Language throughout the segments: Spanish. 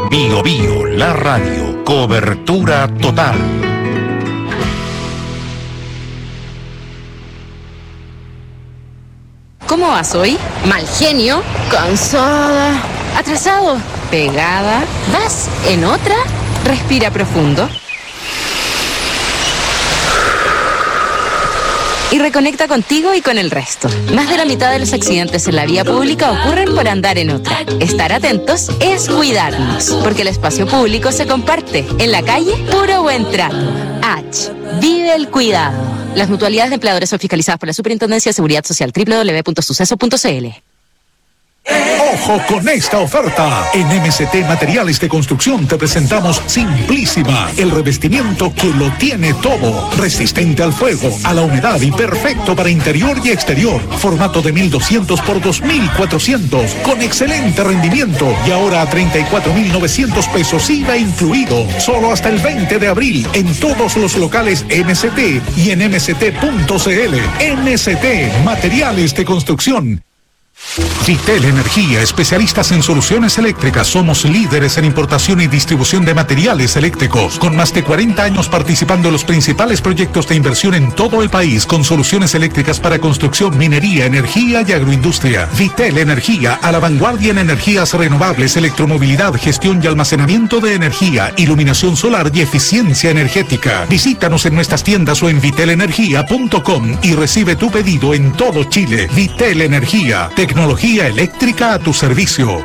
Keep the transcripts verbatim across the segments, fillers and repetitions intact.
Bio Bio, la radio. Cobertura total. ¿Cómo vas hoy? ¿Mal genio? ¿Cansada? ¿Atrasado? ¿Pegada? ¿Vas en otra? Respira profundo. Y reconecta contigo y con el resto. Más de la mitad de los accidentes en la vía pública ocurren por andar en otra. Estar atentos es cuidarnos, porque el espacio público se comparte. En la calle, puro buen trato. H. Vive el cuidado. Las mutualidades de empleadores son fiscalizadas por la Superintendencia de Seguridad Social. doble u doble u doble u punto suceso punto c l. ¡Ojo con esta oferta! En M C T Materiales de Construcción te presentamos Simplísima, el revestimiento que lo tiene todo. Resistente al fuego, a la humedad y perfecto para interior y exterior. Formato de mil doscientos por dos mil cuatrocientos, con excelente rendimiento. Y ahora a treinta y cuatro mil novecientos pesos I V A incluido. Solo hasta el veinte de abril en todos los locales M C T y en m c t punto c l. M C T Materiales de Construcción. Vitel Energía, especialistas en soluciones eléctricas. Somos líderes en importación y distribución de materiales eléctricos, con más de cuarenta años participando en los principales proyectos de inversión en todo el país, con soluciones eléctricas para construcción, minería, energía y agroindustria. Vitel Energía, a la vanguardia en energías renovables, electromovilidad, gestión y almacenamiento de energía, iluminación solar y eficiencia energética. Visítanos en nuestras tiendas o en vitel energía punto com y recibe tu pedido en todo Chile. Vitel Energía, tecnología eléctrica a tu servicio.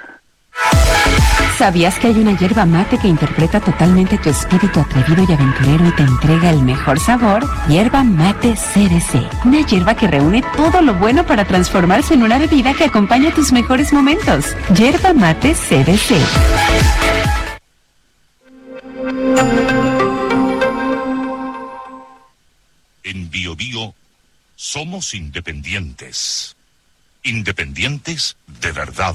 ¿Sabías que hay una hierba mate que interpreta totalmente tu espíritu atrevido y aventurero y te entrega el mejor sabor? Hierba mate C D C. Una hierba que reúne todo lo bueno para transformarse en una bebida que acompaña tus mejores momentos. Hierba mate C D C. En Bio Bio somos independientes. Independientes de verdad.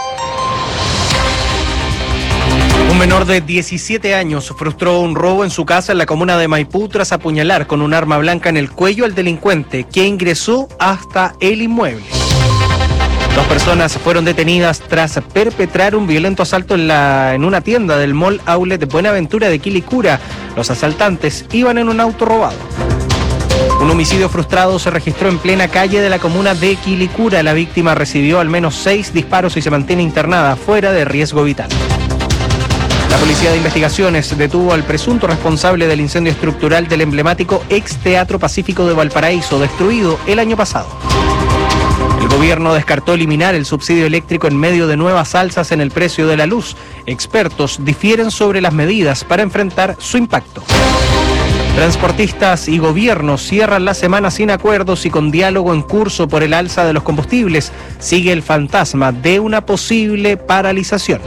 Un menor de diecisiete años frustró un robo en su casa en la comuna de Maipú tras apuñalar con un arma blanca en el cuello al delincuente, que ingresó hasta el inmueble. Dos personas fueron detenidas tras perpetrar un violento asalto en, la, en una tienda del Mall Outlet de Buenaventura de Quilicura. Los asaltantes iban en un auto robado. Un homicidio frustrado se registró en plena calle de la comuna de Quilicura. La víctima recibió al menos seis disparos y se mantiene internada fuera de riesgo vital. La Policía de Investigaciones detuvo al presunto responsable del incendio estructural del emblemático ex Teatro Pacífico de Valparaíso, destruido el año pasado. El gobierno descartó eliminar el subsidio eléctrico en medio de nuevas alzas en el precio de la luz. Expertos difieren sobre las medidas para enfrentar su impacto. Transportistas y gobiernos cierran la semana sin acuerdos y con diálogo en curso por el alza de los combustibles. Sigue el fantasma de una posible paralización.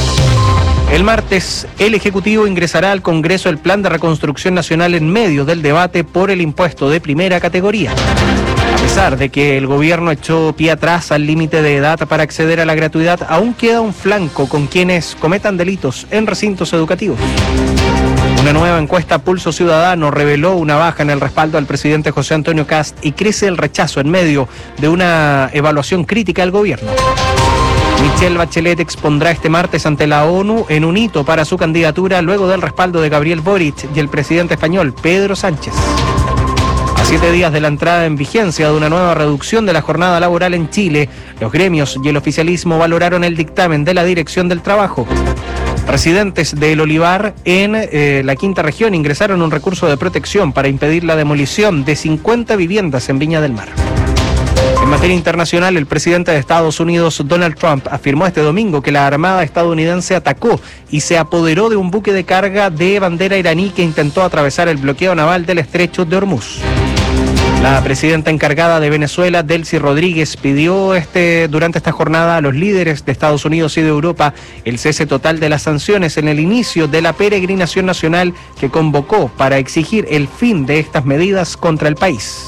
El martes, el Ejecutivo ingresará al Congreso el Plan de Reconstrucción Nacional en medio del debate por el impuesto de primera categoría. A pesar de que el gobierno echó pie atrás al límite de edad para acceder a la gratuidad, aún queda un flanco con quienes cometan delitos en recintos educativos. Una nueva encuesta Pulso Ciudadano reveló una baja en el respaldo al presidente José Antonio Kast y crece el rechazo en medio de una evaluación crítica al gobierno. Michelle Bachelet expondrá este martes ante la ONU en un hito para su candidatura luego del respaldo de Gabriel Boric y el presidente español Pedro Sánchez. A siete días de la entrada en vigencia de una nueva reducción de la jornada laboral en Chile, los gremios y el oficialismo valoraron el dictamen de la Dirección del Trabajo. Residentes del Olivar en eh, la quinta región ingresaron un recurso de protección para impedir la demolición de cincuenta viviendas en Viña del Mar. En materia internacional, el presidente de Estados Unidos, Donald Trump, afirmó este domingo que la Armada estadounidense atacó y se apoderó de un buque de carga de bandera iraní que intentó atravesar el bloqueo naval del estrecho de Hormuz. La presidenta encargada de Venezuela, Delcy Rodríguez, pidió este, durante esta jornada a los líderes de Estados Unidos y de Europa el cese total de las sanciones en el inicio de la peregrinación nacional que convocó para exigir el fin de estas medidas contra el país.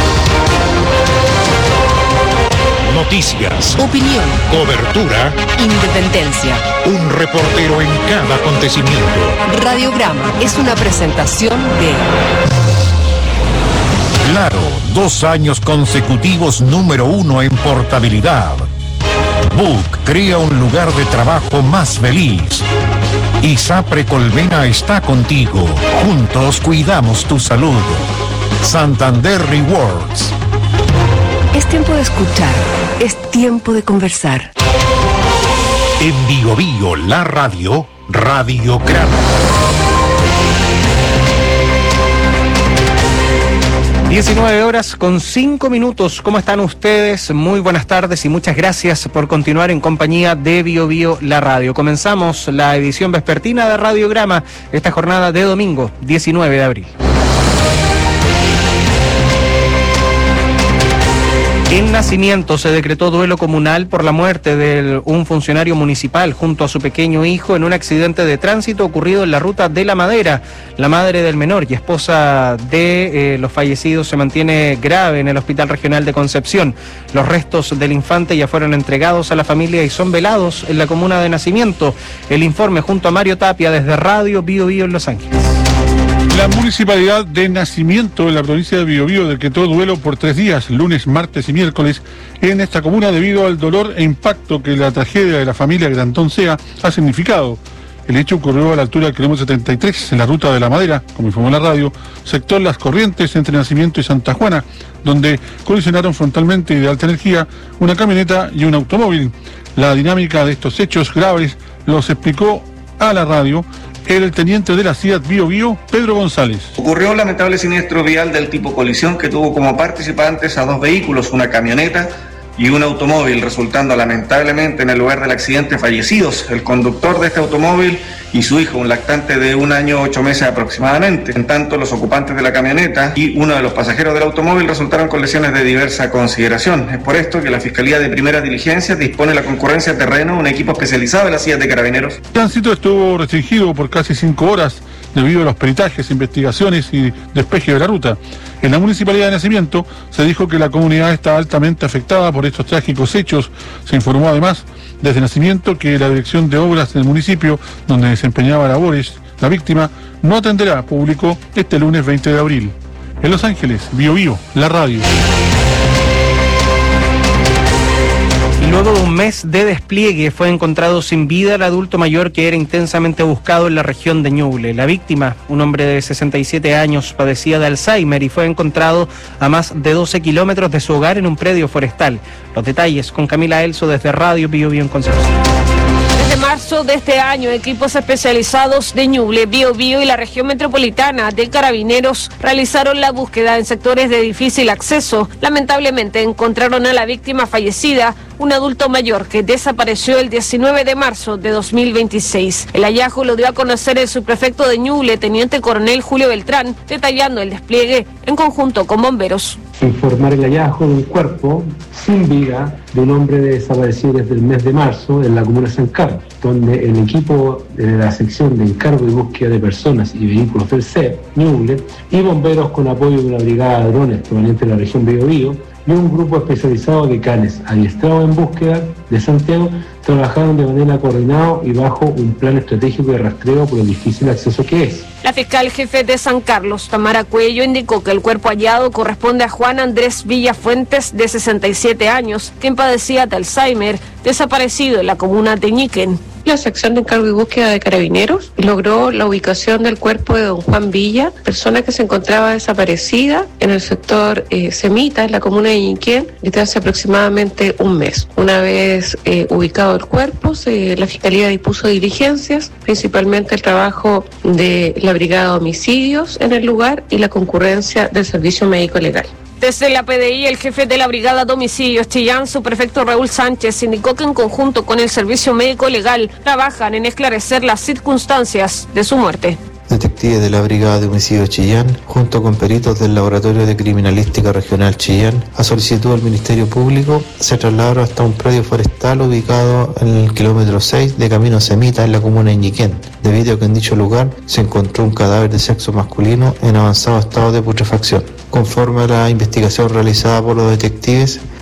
Noticias, Opinión, cobertura, independencia. un reportero en cada acontecimiento. Radiograma es una presentación de Claro, dos años consecutivos número uno en portabilidad. Book crea un lugar de trabajo más feliz. ISAPRE Colmena está contigo. Juntos cuidamos tu salud. Santander Rewards. Es tiempo de escuchar. Es tiempo de conversar. En Bio Bio, la radio, Radiograma. diecinueve horas con cinco minutos. ¿Cómo están ustedes? Muy buenas tardes y muchas gracias por continuar en compañía de Bio Bio, la radio. Comenzamos la edición vespertina de Radiograma esta jornada de domingo, diecinueve de abril. En Nacimiento se decretó duelo comunal por la muerte de un funcionario municipal junto a su pequeño hijo en un accidente de tránsito ocurrido en la ruta de La Madera. La madre del menor y esposa de eh, los fallecidos se mantiene grave en el Hospital Regional de Concepción. Los restos del infante ya fueron entregados a la familia y son velados en la comuna de Nacimiento. El informe junto a Mario Tapia desde Radio Bio Bio en Los Ángeles. La municipalidad de Nacimiento, en la provincia de Biobío, decretó duelo por tres días, lunes, martes y miércoles, en esta comuna debido al dolor e impacto que la tragedia de la familia Grantón Sea ha significado. El hecho ocurrió a la altura del kilómetro setenta y tres, en la ruta de La Madera, como informó la radio, sector Las Corrientes, entre Nacimiento y Santa Juana, donde colisionaron frontalmente y de alta energía una camioneta y un automóvil. La dinámica de estos hechos graves los explicó a la radio el teniente de la C I A T Bio Bio, Pedro González. Ocurrió un lamentable siniestro vial del tipo colisión que tuvo como participantes a dos vehículos, una camioneta y un automóvil, resultando lamentablemente en el lugar del accidente fallecidos el conductor de este automóvil y su hijo, un lactante de un año ocho meses aproximadamente. En tanto, los ocupantes de la camioneta y uno de los pasajeros del automóvil resultaron con lesiones de diversa consideración. Es por esto que la Fiscalía de Primeras Diligencias dispone la concurrencia a terreno, un equipo especializado de las C I A T de Carabineros. El tránsito estuvo restringido por casi cinco horas debido a los peritajes, investigaciones y despeje de la ruta. En la Municipalidad de Nacimiento se dijo que la comunidad está altamente afectada por estos trágicos hechos. Se informó además desde Nacimiento que la Dirección de Obras del municipio, donde desempeñaba labores la víctima, no atenderá a público este lunes veinte de abril. En Los Ángeles, Bio Bio, la radio. Luego de un mes de despliegue fue encontrado sin vida el adulto mayor que era intensamente buscado en la región de Ñuble. La víctima, un hombre de sesenta y siete años, padecía de Alzheimer y fue encontrado a más de doce kilómetros de su hogar en un predio forestal. Los detalles con Camila Elso desde Radio Bio Bio en Concepción. Desde marzo de este año, equipos especializados de Ñuble, Bio Bio y la región metropolitana de Carabineros realizaron la búsqueda en sectores de difícil acceso. Lamentablemente encontraron a la víctima fallecida, un adulto mayor que desapareció el diecinueve de marzo de dos mil veintiséis. El hallazgo lo dio a conocer el subprefecto de Ñuble, teniente coronel Julio Beltrán, detallando el despliegue en conjunto con bomberos. Informar el hallazgo de un cuerpo sin vida de un hombre desaparecido desde el mes de marzo en la comuna de San Carlos, donde el equipo de la sección de encargo y búsqueda de personas y vehículos del C E P, Ñuble, y bomberos con apoyo de una brigada de drones proveniente de la región Biobío y un grupo especializado de canes adiestrados en búsqueda de Santiago trabajaron de manera coordinada y bajo un plan estratégico de rastreo por el difícil acceso que es. La fiscal jefe de San Carlos, Tamara Cuello, indicó que el cuerpo hallado corresponde a Juan Andrés Villafuentes, de sesenta y siete años, quien padecía de Alzheimer, desaparecido en la comuna de Ñiquén. La sección de encargo y búsqueda de Carabineros logró la ubicación del cuerpo de don Juan Villa, persona que se encontraba desaparecida en el sector eh, Semita, en la comuna de Ñiquén, desde hace aproximadamente un mes. Una vez eh, ubicado el cuerpo, se, la Fiscalía dispuso diligencias, principalmente el trabajo de la Brigada de Homicidios en el lugar y la concurrencia del Servicio Médico Legal. Desde la P D I, el jefe de la Brigada de Homicidios, Chillán, su prefecto Raúl Sánchez, indicó que en conjunto con el Servicio Médico Legal trabajan en esclarecer las circunstancias de su muerte. Detectives de la Brigada de Homicidios Chillán, junto con peritos del Laboratorio de Criminalística Regional Chillán, a solicitud del Ministerio Público, se trasladaron hasta un predio forestal ubicado en el kilómetro seis de Camino Semita, en la comuna de Ñiquén, debido a que en dicho lugar se encontró un cadáver de sexo masculino en avanzado estado de putrefacción. Conforme a la investigación realizada por los detectives,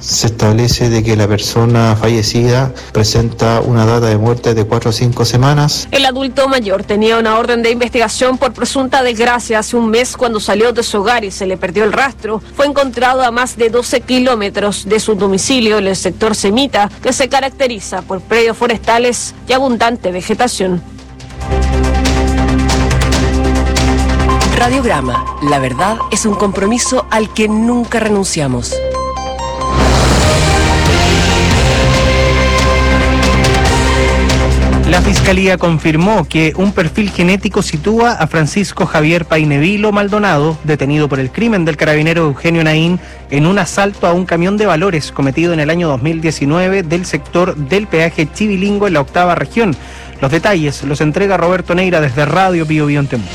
se establece de que la persona fallecida presenta una data de muerte de cuatro a cinco semanas. El adulto mayor tenía una orden de investigación por presunta desgracia hace un mes cuando salió de su hogar y se le perdió el rastro. Fue encontrado a más de doce kilómetros de su domicilio en el sector Semita, que se caracteriza por predios forestales y abundante vegetación. Radiograma, la verdad es un compromiso al que nunca renunciamos. La Fiscalía confirmó que un perfil genético sitúa a Francisco Javier Painevilo Maldonado, detenido por el crimen del carabinero Eugenio Naín, en un asalto a un camión de valores cometido en el año dos mil diecinueve del sector del peaje Chivilingo en la octava región. Los detalles los entrega Roberto Neira desde Radio Bio Bio en Temuco.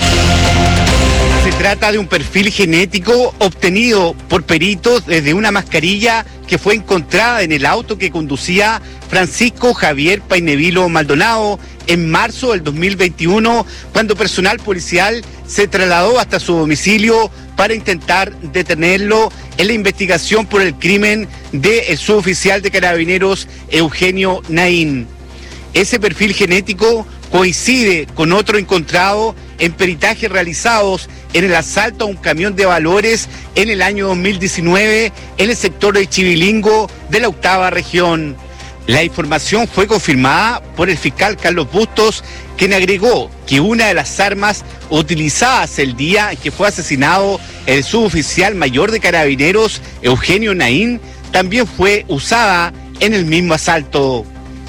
Se trata de un perfil genético obtenido por peritos desde una mascarilla que fue encontrada en el auto que conducía Francisco Javier Painevilo Maldonado en marzo del dos mil veintiuno, cuando personal policial se trasladó hasta su domicilio para intentar detenerlo en la investigación por el crimen del suboficial de Carabineros Eugenio Naín. Ese perfil genético coincide con otro encontrado en peritajes realizados en el asalto a un camión de valores en el año dos mil diecinueve en el sector de Chivilingo de la octava región. La información fue confirmada por el fiscal Carlos Bustos, quien agregó que una de las armas utilizadas el día en que fue asesinado el suboficial mayor de Carabineros Eugenio Naín también fue usada en el mismo asalto.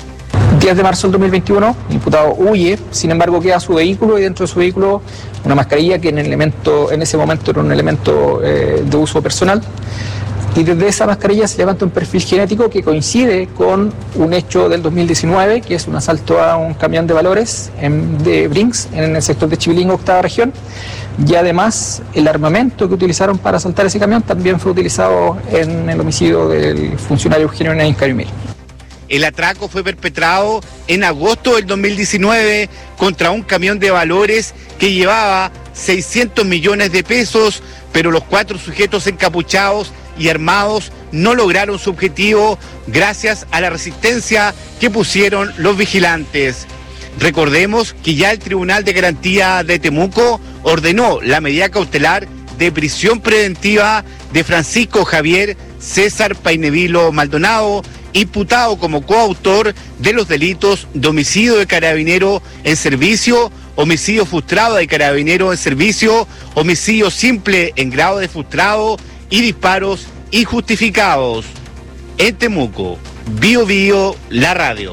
diez de marzo del dos mil veintiuno, el imputado huye, sin embargo queda su vehículo y dentro de su vehículo una mascarilla que en, el elemento, en ese momento era un elemento eh, de uso personal. Y desde esa mascarilla se levanta un perfil genético que coincide con un hecho del dos mil diecinueve, que es un asalto a un camión de valores en, de Brinks en el sector de Chivilingo, octava región. Y además el armamento que utilizaron para asaltar ese camión también fue utilizado en el homicidio del funcionario Eugenio Naín Carimil. El atraco fue perpetrado en agosto del dos mil diecinueve contra un camión de valores que llevaba seiscientos millones de pesos, pero los cuatro sujetos encapuchados y armados no lograron su objetivo gracias a la resistencia que pusieron los vigilantes. Recordemos que ya el Tribunal de Garantía de Temuco ordenó la medida cautelar de prisión preventiva de Francisco Javier César Painevilo Maldonado, imputado como coautor de los delitos de homicidio de carabinero en servicio, homicidio frustrado de carabinero en servicio, homicidio simple en grado de frustrado y disparos injustificados. En Temuco, Bio Bio, la radio.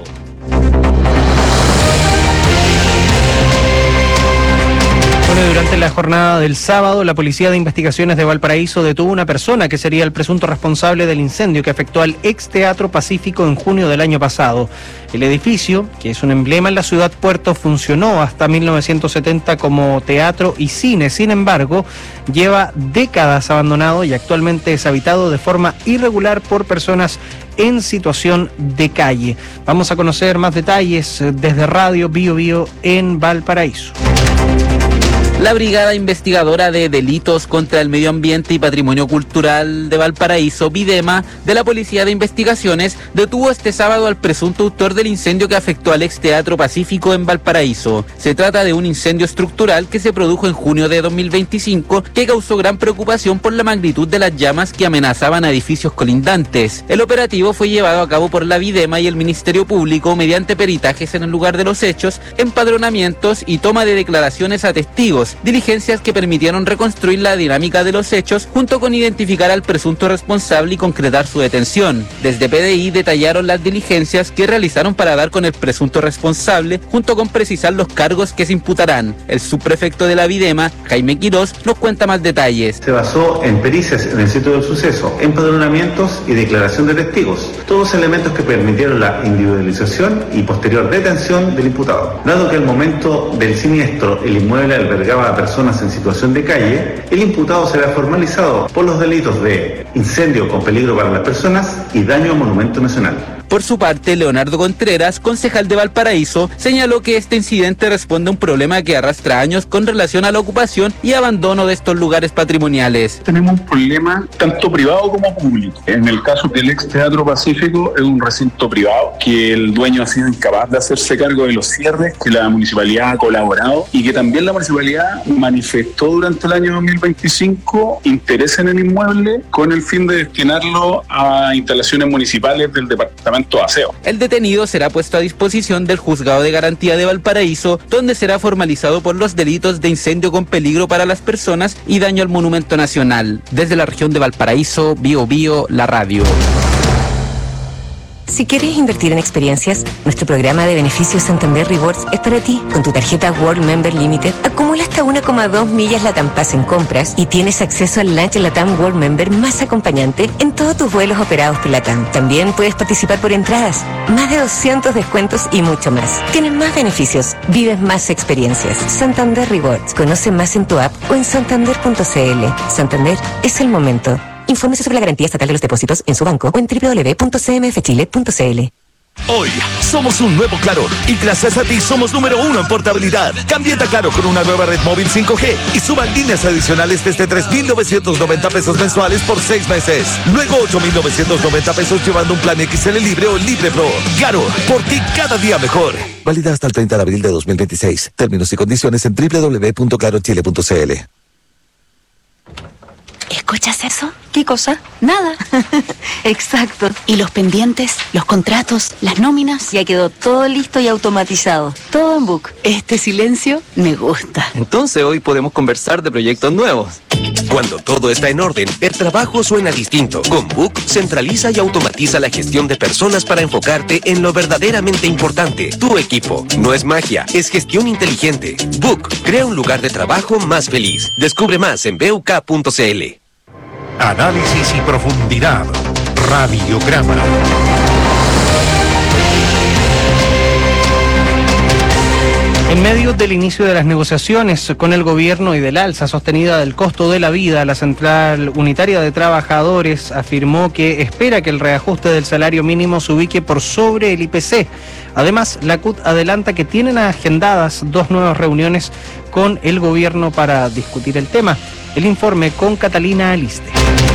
Bueno, durante la jornada del sábado, la Policía de Investigaciones de Valparaíso detuvo a una persona que sería el presunto responsable del incendio que afectó al ex Teatro Pacífico en junio del año pasado. El edificio, que es un emblema en la ciudad puerto, funcionó hasta mil novecientos setenta como teatro y cine. Sin embargo, lleva décadas abandonado y actualmente es habitado de forma irregular por personas en situación de calle. Vamos a conocer más detalles desde Radio Bio Bio en Valparaíso. La Brigada Investigadora de Delitos contra el Medio Ambiente y Patrimonio Cultural de Valparaíso, Videma, de la Policía de Investigaciones, detuvo este sábado al presunto autor del incendio que afectó al ex Teatro Pacífico en Valparaíso. Se trata de un incendio estructural que se produjo en junio de dos mil veinticinco, que causó gran preocupación por la magnitud de las llamas que amenazaban a edificios colindantes. El operativo fue llevado a cabo por la Videma y el Ministerio Público mediante peritajes en el lugar de los hechos, empadronamientos y toma de declaraciones a testigos, diligencias que permitieron reconstruir la dinámica de los hechos junto con identificar al presunto responsable y concretar su detención. Desde P D I detallaron las diligencias que realizaron para dar con el presunto responsable junto con precisar los cargos que se imputarán. El subprefecto de la Videma, Jaime Quirós, nos cuenta más detalles. Se basó en pericias en el sitio del suceso, empadronamientos y declaración de testigos, todos elementos que permitieron la individualización y posterior detención del imputado. Dado que al momento del siniestro el inmueble albergaba a personas en situación de calle, el imputado será formalizado por los delitos de incendio con peligro para las personas y daño a monumento nacional. Por su parte, Leonardo Contreras, concejal de Valparaíso, señaló que este incidente responde a un problema que arrastra años con relación a la ocupación y abandono de estos lugares patrimoniales. Tenemos un problema tanto privado como público. En el caso del ex Teatro Pacífico, es un recinto privado que el dueño ha sido incapaz de hacerse cargo de los cierres, que la municipalidad ha colaborado y que también la municipalidad manifestó durante el año dos mil veinticinco interés en el inmueble con el fin de destinarlo a instalaciones municipales del departamento de aseo. El detenido será puesto a disposición del Juzgado de Garantía de Valparaíso, donde será formalizado por los delitos de incendio con peligro para las personas y daño al monumento nacional. Desde la región de Valparaíso, Bio Bio, la radio. Si quieres invertir en experiencias, nuestro programa de beneficios Santander Rewards es para ti. Con tu tarjeta World Member Limited, acumula hasta uno coma dos millas Latam Pass en compras y tienes acceso al lunch Latam World Member más acompañante en todos tus vuelos operados por Latam. También puedes participar por entradas, más de doscientos descuentos y mucho más. Tienes más beneficios, vives más experiencias. Santander Rewards. Conoce más en tu app o en santander punto c l. Santander es el momento. Infórmese sobre la garantía estatal de los depósitos en su banco o en doble u doble u doble u punto c m f chile punto c l. Hoy somos un nuevo Claro y gracias a ti somos número uno en portabilidad. Cámbiate a Claro con una nueva red móvil cinco G y suban líneas adicionales desde tres mil novecientos noventa pesos mensuales por seis meses. Luego ocho mil novecientos noventa pesos llevando un plan X L Libre o Libre Pro. Claro, por ti cada día mejor. Válida hasta el treinta de abril de dos mil veintiséis. Términos y condiciones en doble u doble u doble u punto claro chile punto c l. ¿Escuchas eso? ¿Qué cosa? Nada. Exacto. ¿Y los pendientes, los contratos, las nóminas? Ya quedó todo listo y automatizado. Todo en Book. Este silencio me gusta. Entonces hoy podemos conversar de proyectos nuevos. Cuando todo está en orden, el trabajo suena distinto. Con Book, centraliza y automatiza la gestión de personas para enfocarte en lo verdaderamente importante, tu equipo. No es magia, es gestión inteligente. Book, crea un lugar de trabajo más feliz. Descubre más en b u k punto c l. Análisis y profundidad. Radiograma. En medio del inicio de las negociaciones con el gobierno y del alza sostenida del costo de la vida, la Central Unitaria de Trabajadores afirmó que espera que el reajuste del salario mínimo se ubique por sobre el I P C. Además, la C U T adelanta que tienen agendadas dos nuevas reuniones con el gobierno para discutir el tema. El informe con Catalina Aliste.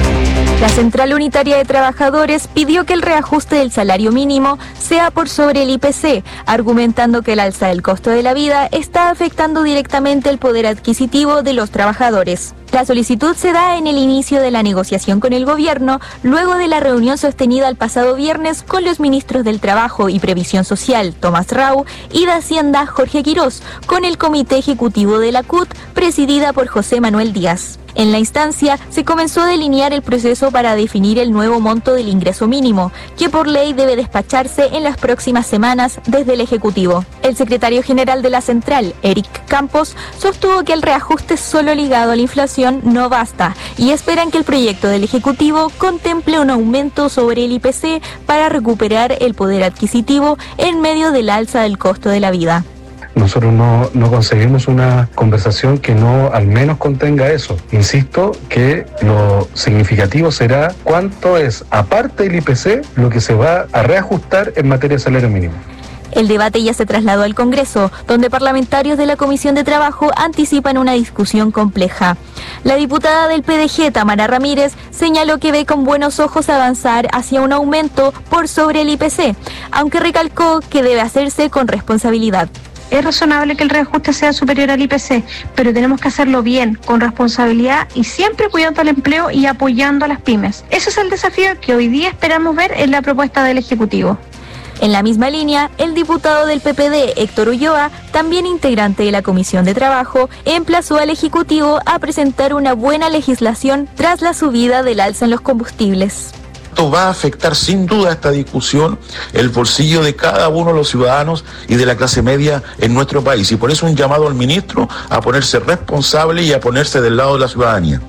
La Central Unitaria de Trabajadores pidió que el reajuste del salario mínimo sea por sobre el I P C, argumentando que el alza del costo de la vida está afectando directamente el poder adquisitivo de los trabajadores. La solicitud se da en el inicio de la negociación con el gobierno, luego de la reunión sostenida el pasado viernes con los ministros del Trabajo y Previsión Social, Tomás Rau, y de Hacienda, Jorge Quirós, con el Comité Ejecutivo de la C U T, presidida por José Manuel Díaz. En la instancia se comenzó a delinear el proceso para definir el nuevo monto del ingreso mínimo, que por ley debe despacharse en las próximas semanas desde el Ejecutivo. El secretario general de la Central, Eric Campos, sostuvo que el reajuste solo ligado a la inflación no basta y esperan que el proyecto del Ejecutivo contemple un aumento sobre el I P C para recuperar el poder adquisitivo en medio del alza del costo de la vida. Nosotros no, no conseguimos una conversación que no al menos contenga eso. Insisto que lo significativo será cuánto es, aparte del I P C, lo que se va a reajustar en materia de salario mínimo. El debate ya se trasladó al Congreso, donde parlamentarios de la Comisión de Trabajo anticipan una discusión compleja. La diputada del P D G, Tamara Ramírez, señaló que ve con buenos ojos avanzar hacia un aumento por sobre el I P C, aunque recalcó que debe hacerse con responsabilidad. Es razonable que el reajuste sea superior al I P C, pero tenemos que hacerlo bien, con responsabilidad y siempre cuidando el empleo y apoyando a las pymes. Ese es el desafío que hoy día esperamos ver en la propuesta del Ejecutivo. En la misma línea, el diputado del P P D, Héctor Ulloa, también integrante de la Comisión de Trabajo, emplazó al Ejecutivo a presentar una buena legislación tras la subida del alza en los combustibles. Esto va a afectar sin duda esta discusión el bolsillo de cada uno de los ciudadanos y de la clase media en nuestro país. Y por eso un llamado al ministro a ponerse responsable y a ponerse del lado de la ciudadanía.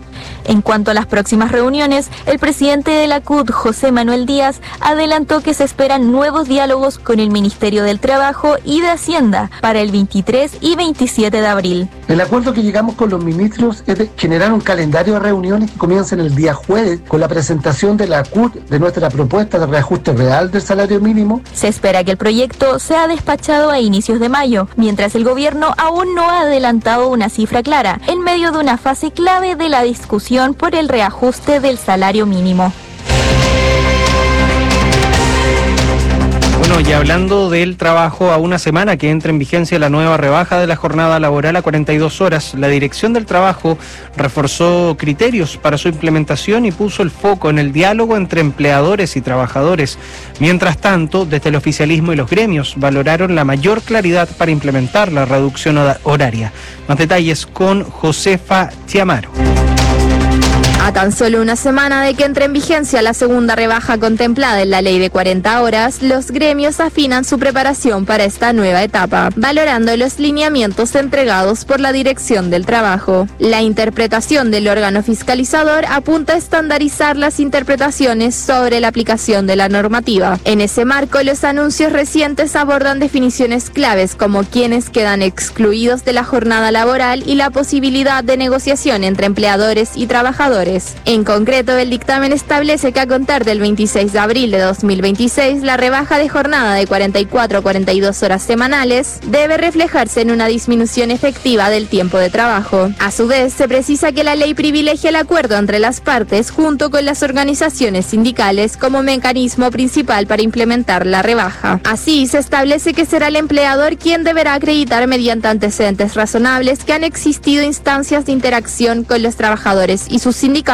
En cuanto a las próximas reuniones, el presidente de la C U T, José Manuel Díaz, adelantó que se esperan nuevos diálogos con el Ministerio del Trabajo y de Hacienda para el veintitrés y veintisiete de abril. El acuerdo que llegamos con los ministros es de generar un calendario de reuniones que comiencen el día jueves con la presentación de la C U T de nuestra propuesta de reajuste real del salario mínimo. Se espera que el proyecto sea despachado a inicios de mayo, mientras el gobierno aún no ha adelantado una cifra clara, en medio de una fase clave de la discusión por el reajuste del salario mínimo. Bueno, y hablando del trabajo, a una semana que entra en vigencia la nueva rebaja de la jornada laboral a cuarenta y dos horas, la Dirección del Trabajo reforzó criterios para su implementación y puso el foco en el diálogo entre empleadores y trabajadores. Mientras tanto, desde el oficialismo y los gremios valoraron la mayor claridad para implementar la reducción horaria. Más detalles con Josefa Chiamaro. A tan solo una semana de que entre en vigencia la segunda rebaja contemplada en la ley de cuarenta horas, los gremios afinan su preparación para esta nueva etapa, valorando los lineamientos entregados por la Dirección del Trabajo. La interpretación del órgano fiscalizador apunta a estandarizar las interpretaciones sobre la aplicación de la normativa. En ese marco, los anuncios recientes abordan definiciones claves como quienes quedan excluidos de la jornada laboral y la posibilidad de negociación entre empleadores y trabajadores. En concreto, el dictamen establece que a contar del veintiséis de abril de dos mil veintiséis, la rebaja de jornada de cuarenta y cuatro a cuarenta y dos horas semanales debe reflejarse en una disminución efectiva del tiempo de trabajo. A su vez, se precisa que la ley privilegia el acuerdo entre las partes junto con las organizaciones sindicales como mecanismo principal para implementar la rebaja. Así, se establece que será el empleador quien deberá acreditar mediante antecedentes razonables que han existido instancias de interacción con los trabajadores y sus sindicatos.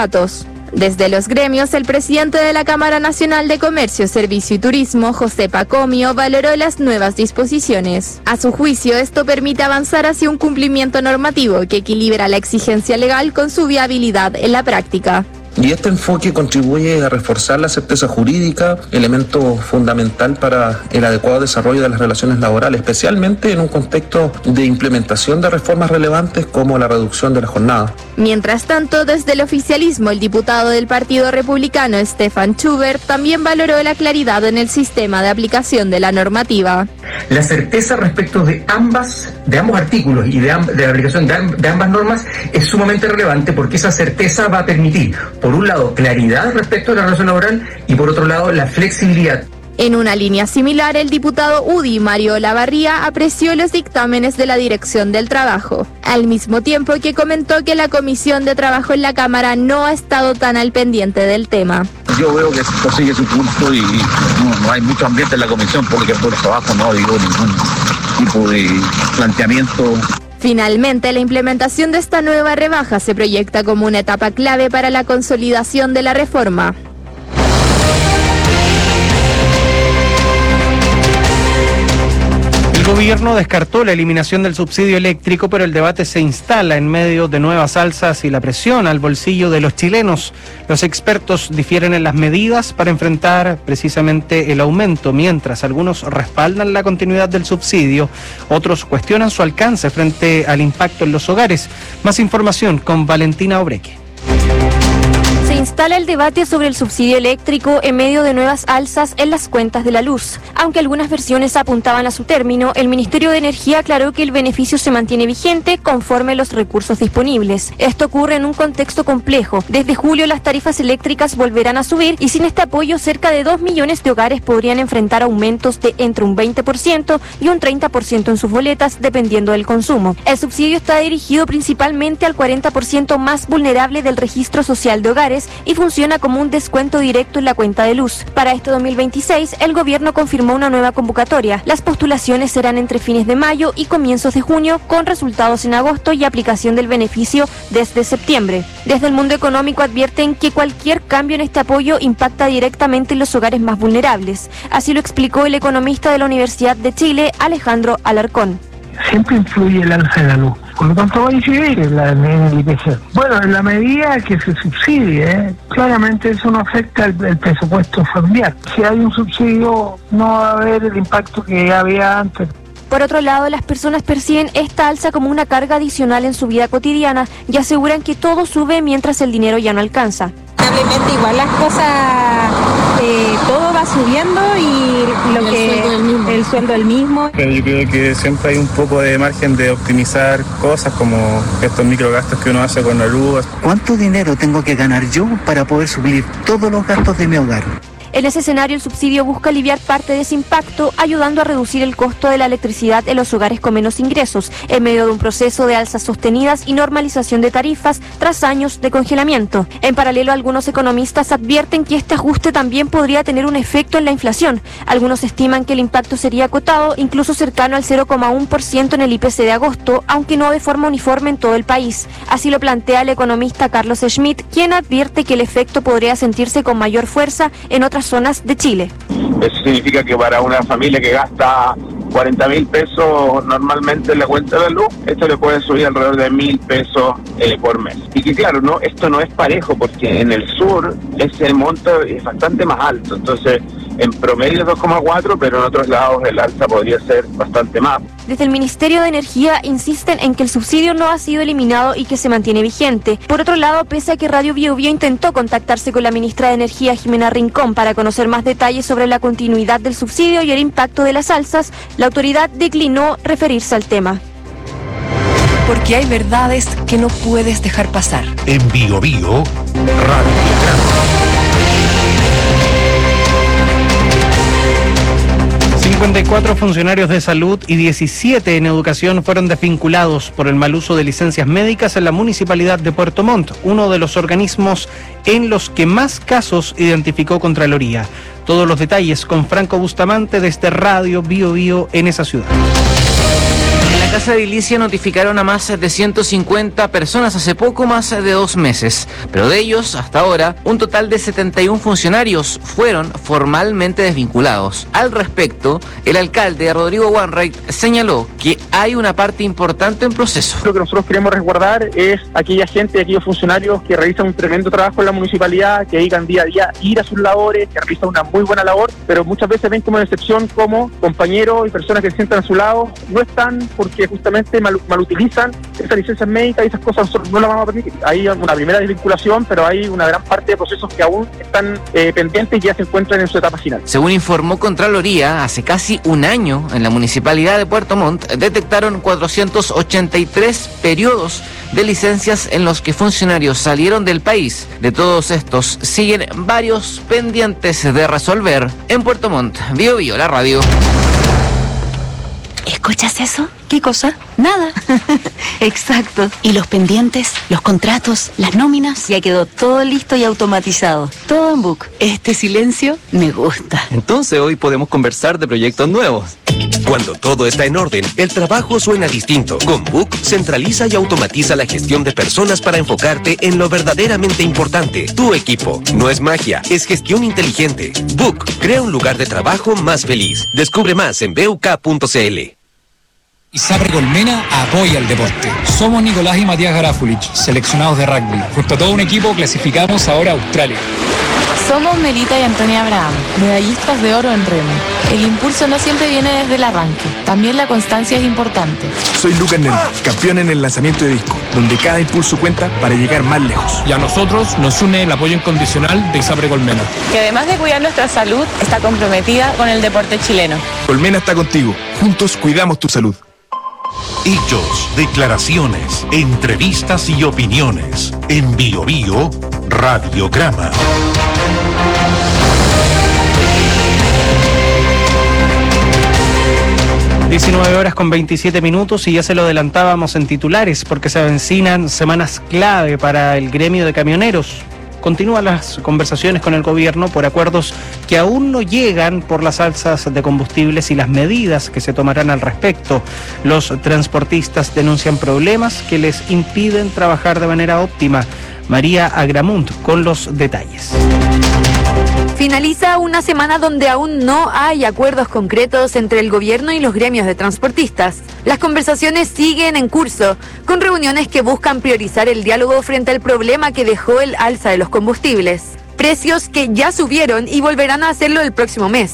Desde los gremios, el presidente de la Cámara Nacional de Comercio, Servicio y Turismo, José Pacomio, valoró las nuevas disposiciones. A su juicio, esto permite avanzar hacia un cumplimiento normativo que equilibra la exigencia legal con su viabilidad en la práctica. Y este enfoque contribuye a reforzar la certeza jurídica, elemento fundamental para el adecuado desarrollo de las relaciones laborales, especialmente en un contexto de implementación de reformas relevantes como la reducción de la jornada. Mientras tanto, desde el oficialismo, el diputado del Partido Republicano, Stefan Schubert, también valoró la claridad en el sistema de aplicación de la normativa. La certeza respecto de ambas, de ambos artículos y de, amb- de la aplicación de, amb- de ambas normas es sumamente relevante porque esa certeza va a permitir, por un lado, claridad respecto a la relación laboral y por otro lado, la flexibilidad. En una línea similar, el diputado U D I, Mario Olavarría, apreció los dictámenes de la Dirección del Trabajo, al mismo tiempo que comentó que la Comisión de Trabajo en la Cámara no ha estado tan al pendiente del tema. Yo veo que esto sigue su curso y no, no hay mucho ambiente en la comisión porque por el trabajo no digo ningún tipo de planteamiento. Finalmente, la implementación de esta nueva rebaja se proyecta como una etapa clave para la consolidación de la reforma. El gobierno descartó la eliminación del subsidio eléctrico, pero el debate se instala en medio de nuevas alzas y la presión al bolsillo de los chilenos. Los expertos difieren en las medidas para enfrentar precisamente el aumento, mientras algunos respaldan la continuidad del subsidio, otros cuestionan su alcance frente al impacto en los hogares. Más información con Valentina Obreque. Se instala el debate sobre el subsidio eléctrico en medio de nuevas alzas en las cuentas de la luz. Aunque algunas versiones apuntaban a su término, el Ministerio de Energía aclaró que el beneficio se mantiene vigente conforme los recursos disponibles. Esto ocurre en un contexto complejo. Desde julio las tarifas eléctricas volverán a subir y sin este apoyo cerca de dos millones de hogares podrían enfrentar aumentos de entre un veinte por ciento y un treinta por ciento en sus boletas dependiendo del consumo. El subsidio está dirigido principalmente al cuarenta por ciento más vulnerable del registro social de hogares y funciona como un descuento directo en la cuenta de luz. Para este dos mil veintiséis, el gobierno confirmó una nueva convocatoria. Las postulaciones serán entre fines de mayo y comienzos de junio, con resultados en agosto y aplicación del beneficio desde septiembre. Desde el mundo económico advierten que cualquier cambio en este apoyo impacta directamente en los hogares más vulnerables. Así lo explicó el economista de la Universidad de Chile, Alejandro Alarcón. Siempre influye el alza de la luz, por lo tanto va a incidir en, la, en el I P C. Bueno, en la medida que se subsidie, ¿eh? claramente eso no afecta el, el presupuesto familiar. Si hay un subsidio no va a haber el impacto que había antes. Por otro lado, las personas perciben esta alza como una carga adicional en su vida cotidiana y aseguran que todo sube mientras el dinero ya no alcanza. Lamentablemente igual las cosas, eh, todo va subiendo y lo y que el sueldo del mismo. El sueldo del mismo. Pero yo creo que siempre hay un poco de margen de optimizar cosas como estos microgastos que uno hace con la luz. ¿Cuánto dinero tengo que ganar yo para poder suplir todos los gastos de mi hogar? En ese escenario, el subsidio busca aliviar parte de ese impacto, ayudando a reducir el costo de la electricidad en los hogares con menos ingresos, en medio de un proceso de alzas sostenidas y normalización de tarifas tras años de congelamiento. En paralelo, algunos economistas advierten que este ajuste también podría tener un efecto en la inflación. Algunos estiman que el impacto sería acotado, incluso cercano al cero coma uno por ciento en el I P C de agosto, aunque no de forma uniforme en todo el país. Así lo plantea el economista Carlos Schmidt, quien advierte que el efecto podría sentirse con mayor fuerza en otras zonas de Chile. Eso significa que para una familia que gasta cuarenta mil pesos normalmente en la cuenta de la luz, esto le puede subir alrededor de mil pesos eh, por mes. Y que claro, no, esto no es parejo porque en el sur ese monto es bastante más alto, entonces en promedio es dos coma cuatro, pero en otros lados el alza podría ser bastante más. Desde el Ministerio de Energía insisten en que el subsidio no ha sido eliminado y que se mantiene vigente. Por otro lado, pese a que Radio Bio Bio intentó contactarse con la ministra de Energía, Jimena Rincón, para conocer más detalles sobre la continuidad del subsidio y el impacto de las alzas, la autoridad declinó referirse al tema. Porque hay verdades que no puedes dejar pasar. En Bio Bio, Radio. cincuenta y cuatro funcionarios de salud y diecisiete en educación fueron desvinculados por el mal uso de licencias médicas en la municipalidad de Puerto Montt, uno de los organismos en los que más casos identificó Contraloría. Todos los detalles con Franco Bustamante desde Radio Bio Bio en esa ciudad. En la Casa de Ilicia notificaron a más de ciento cincuenta personas hace poco más de dos meses, pero de ellos, hasta ahora, un total de setenta y uno funcionarios fueron formalmente desvinculados. Al respecto, el alcalde Rodrigo Wainwright señaló que hay una parte importante en proceso. Lo que nosotros queremos resguardar es aquella gente, aquellos funcionarios que realizan un tremendo trabajo en la municipalidad, que dedican día a día ir a sus labores, que realizan una muy buena labor, pero muchas veces ven como excepción como compañeros y personas que se sientan a su lado no están porque justamente mal, malutilizan esas licencias médicas y esas cosas nosotros no las vamos a permitir. Hay una primera desvinculación, pero hay una gran parte de procesos que aún están eh, pendientes y ya se encuentran en su etapa final. Según informó Contraloría, hace casi un año en la municipalidad de Puerto Montt detectaron cuatrocientos ochenta y tres periodos de licencias en los que funcionarios salieron del país. De todos estos, siguen varios pendientes de resolver. En Puerto Montt, Bio Bio, la radio. ¿Escuchas eso? ¿Qué cosa? Nada. Exacto. ¿Y los pendientes, los contratos, las nóminas? Ya quedó todo listo y automatizado. Todo en Book. Este silencio me gusta. Entonces hoy podemos conversar de proyectos nuevos. Cuando todo está en orden, el trabajo suena distinto. Con Book, centraliza y automatiza la gestión de personas para enfocarte en lo verdaderamente importante. Tu equipo. No es magia, es gestión inteligente. Book, crea un lugar de trabajo más feliz. Descubre más en b u k punto c l. ISAPRE Colmena apoya el deporte. Somos Nicolás y Matías Garafulich, seleccionados de rugby. Junto a todo un equipo clasificamos ahora a Australia. Somos Melita y Antonia Abraham, medallistas de oro en remo. El impulso no siempre viene desde el arranque, también la constancia es importante. Soy Lucas Nen, campeón en el lanzamiento de disco, donde cada impulso cuenta para llegar más lejos. Y a nosotros nos une el apoyo incondicional de ISAPRE Colmena, que además de cuidar nuestra salud, está comprometida con el deporte chileno. Colmena está contigo, juntos cuidamos tu salud. Hechos, declaraciones, entrevistas y opiniones. En Bio Bio, Radiograma. diecinueve horas con veintisiete minutos y ya se lo adelantábamos en titulares porque se avecinan semanas clave para el gremio de camioneros. Continúan las conversaciones con el gobierno por acuerdos que aún no llegan por las alzas de combustibles y las medidas que se tomarán al respecto. Los transportistas denuncian problemas que les impiden trabajar de manera óptima. María Agramunt con los detalles. Finaliza una semana donde aún no hay acuerdos concretos entre el gobierno y los gremios de transportistas. Las conversaciones siguen en curso, con reuniones que buscan priorizar el diálogo frente al problema que dejó el alza de los combustibles. Precios que ya subieron y volverán a hacerlo el próximo mes.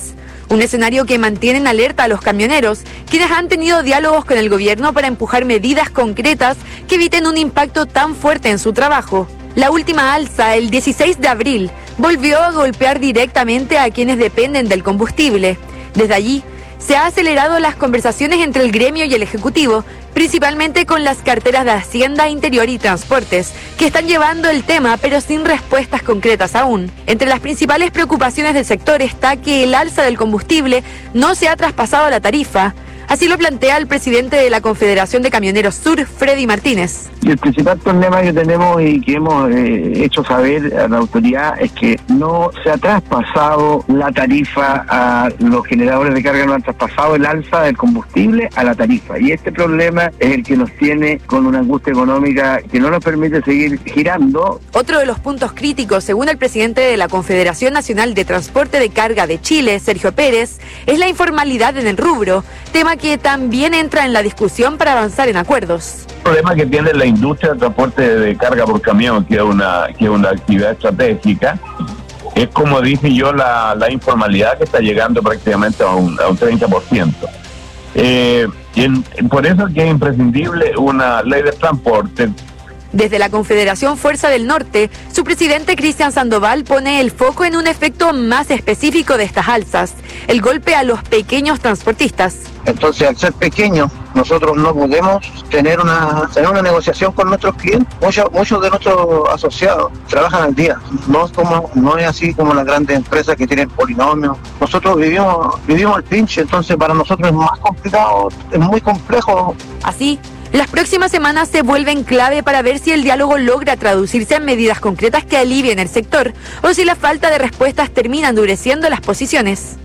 Un escenario que mantiene en alerta a los camioneros, quienes han tenido diálogos con el gobierno para empujar medidas concretas que eviten un impacto tan fuerte en su trabajo. La última alza, el dieciséis de abril, volvió a golpear directamente a quienes dependen del combustible. Desde allí, se han acelerado las conversaciones entre el gremio y el Ejecutivo, principalmente con las carteras de Hacienda, Interior y Transportes, que están llevando el tema pero sin respuestas concretas aún. Entre las principales preocupaciones del sector está que el alza del combustible no se ha traspasado a la tarifa. Así lo plantea el presidente de la Confederación de Camioneros Sur, Freddy Martínez. Y el principal problema que tenemos y que hemos eh, hecho saber a la autoridad es que no se ha traspasado la tarifa a los generadores de carga, no han traspasado el alza del combustible a la tarifa. Y este problema es el que nos tiene con una angustia económica que no nos permite seguir girando. Otro de los puntos críticos, según el presidente de la Confederación Nacional de Transporte de Carga de Chile, Sergio Pérez, es la informalidad en el rubro, tema que también entra en la discusión para avanzar en acuerdos. El problema que tiene la industria del transporte de carga por camión, que es una, que es una actividad estratégica, es, como dije yo, la, la informalidad que está llegando prácticamente a un, a un treinta por ciento. Eh, y en, por eso es que es imprescindible una ley de transporte. Desde la Confederación Fuerza del Norte, su presidente Cristian Sandoval pone el foco en un efecto más específico de estas alzas, el golpe a los pequeños transportistas. Entonces, al ser pequeños, nosotros no podemos tener una, tener una negociación con nuestros clientes. Muchos, muchos de nuestros asociados trabajan al día. No es como, no es así como las grandes empresas que tienen polinomios. Nosotros vivimos, vivimos al pinche, entonces para nosotros es más complicado, es muy complejo. Así, las próximas semanas se vuelven clave para ver si el diálogo logra traducirse en medidas concretas que alivien el sector o si la falta de respuestas termina endureciendo las posiciones.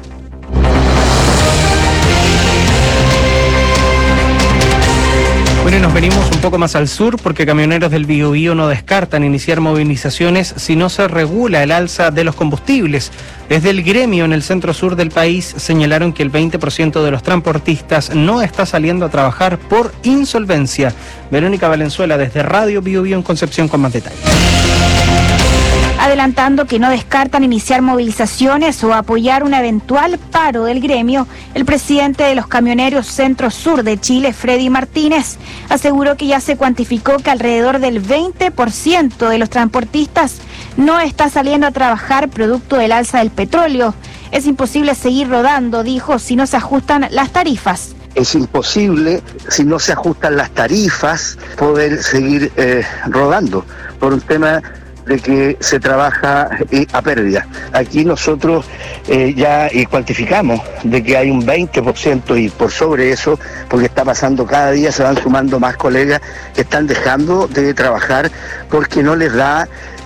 Bueno, y nos venimos un poco más al sur porque camioneros del Biobío no descartan iniciar movilizaciones si no se regula el alza de los combustibles. Desde el gremio en el centro sur del país señalaron que el veinte por ciento de los transportistas no está saliendo a trabajar por insolvencia. Verónica Valenzuela desde Radio Biobío en Concepción con más detalles. Adelantando que no descartan iniciar movilizaciones o apoyar un eventual paro del gremio, el presidente de los camioneros Centro Sur de Chile, Freddy Martínez, aseguró que ya se cuantificó que alrededor del veinte por ciento de los transportistas no está saliendo a trabajar producto del alza del petróleo. Es imposible seguir rodando, dijo, si no se ajustan las tarifas. Es imposible, si no se ajustan las tarifas, poder seguir eh, rodando por un tema de que se trabaja eh, a pérdida. Aquí nosotros eh, ya eh, cuantificamos de que hay un veinte por ciento y por sobre eso, porque está pasando cada día, se van sumando más colegas que están dejando de trabajar porque no les da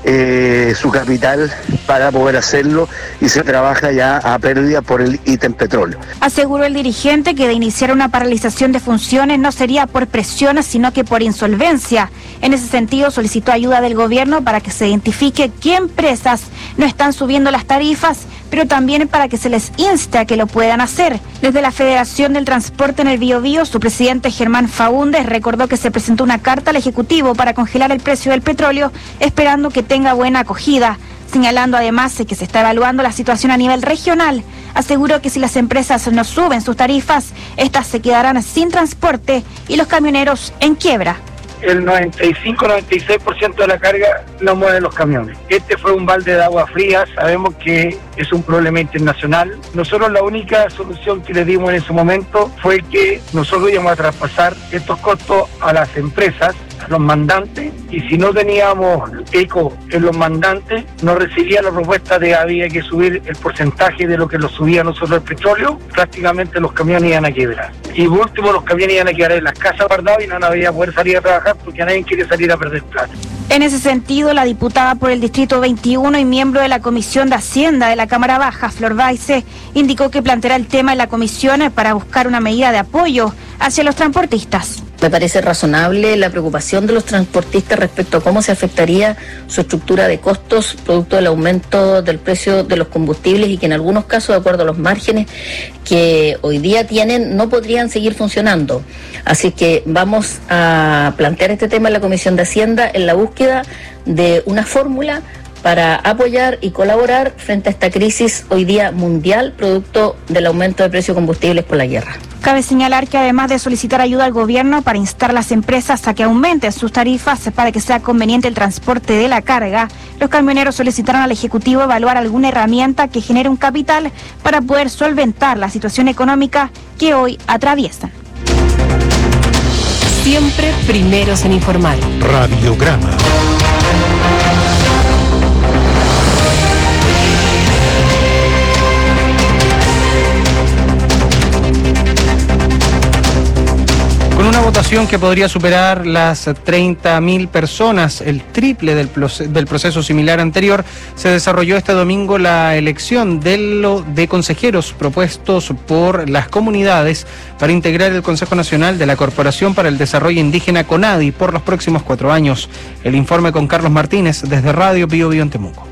eh, su capital para poder hacerlo y se trabaja ya a pérdida por el ítem petróleo. Aseguró el dirigente que de iniciar una paralización de funciones no sería por presión, sino que por insolvencia. En ese sentido, solicitó ayuda del gobierno para que se identifique qué empresas no están subiendo las tarifas, pero también para que se les inste a que lo puedan hacer. Desde la Federación del Transporte en el Biobío, su presidente Germán Faúndez recordó que se presentó una carta al Ejecutivo para congelar el precio del petróleo, esperando que tenga buena acogida. Señalando además que se está evaluando la situación a nivel regional, aseguró que si las empresas no suben sus tarifas, estas se quedarán sin transporte y los camioneros en quiebra. El noventa y cinco a noventa y seis por ciento de la carga lo mueven los camiones. Este fue un balde de agua fría, sabemos que es un problema internacional. Nosotros la única solución que le dimos en ese momento fue que nosotros íbamos a traspasar estos costos a las empresas, a los mandantes, y si no teníamos eco en los mandantes, no recibía la propuesta de había que subir el porcentaje de lo que lo subía nosotros el petróleo, prácticamente los camiones iban a quebrar. Y por último, los camiones iban a quedar en las casas guardados y no había poder salir a trabajar porque nadie quiere salir a perder plata. En ese sentido, la diputada por el Distrito veintiuno y miembro de la Comisión de Hacienda de la Cámara Baja, Flor Baice, indicó que planteará el tema en la comisión para buscar una medida de apoyo hacia los transportistas. Me parece razonable la preocupación de los transportistas respecto a cómo se afectaría su estructura de costos producto del aumento del precio de los combustibles y que en algunos casos, de acuerdo a los márgenes que hoy día tienen, no podrían seguir funcionando. Así que vamos a plantear este tema en la Comisión de Hacienda en la búsqueda de una fórmula para apoyar y colaborar frente a esta crisis hoy día mundial, producto del aumento de precios de combustibles por la guerra. Cabe señalar que además de solicitar ayuda al gobierno para instar a las empresas a que aumenten sus tarifas para que sea conveniente el transporte de la carga, los camioneros solicitaron al Ejecutivo evaluar alguna herramienta que genere un capital para poder solventar la situación económica que hoy atraviesan. Siempre primeros en informar. Radiograma. Con una votación que podría superar las treinta mil personas, el triple del, del proceso similar anterior, se desarrolló este domingo la elección de, lo, de consejeros propuestos por las comunidades para integrar el Consejo Nacional de la Corporación para el Desarrollo Indígena CONADI por los próximos cuatro años. El informe con Carlos Martínez desde Radio Bio Bio en Temuco.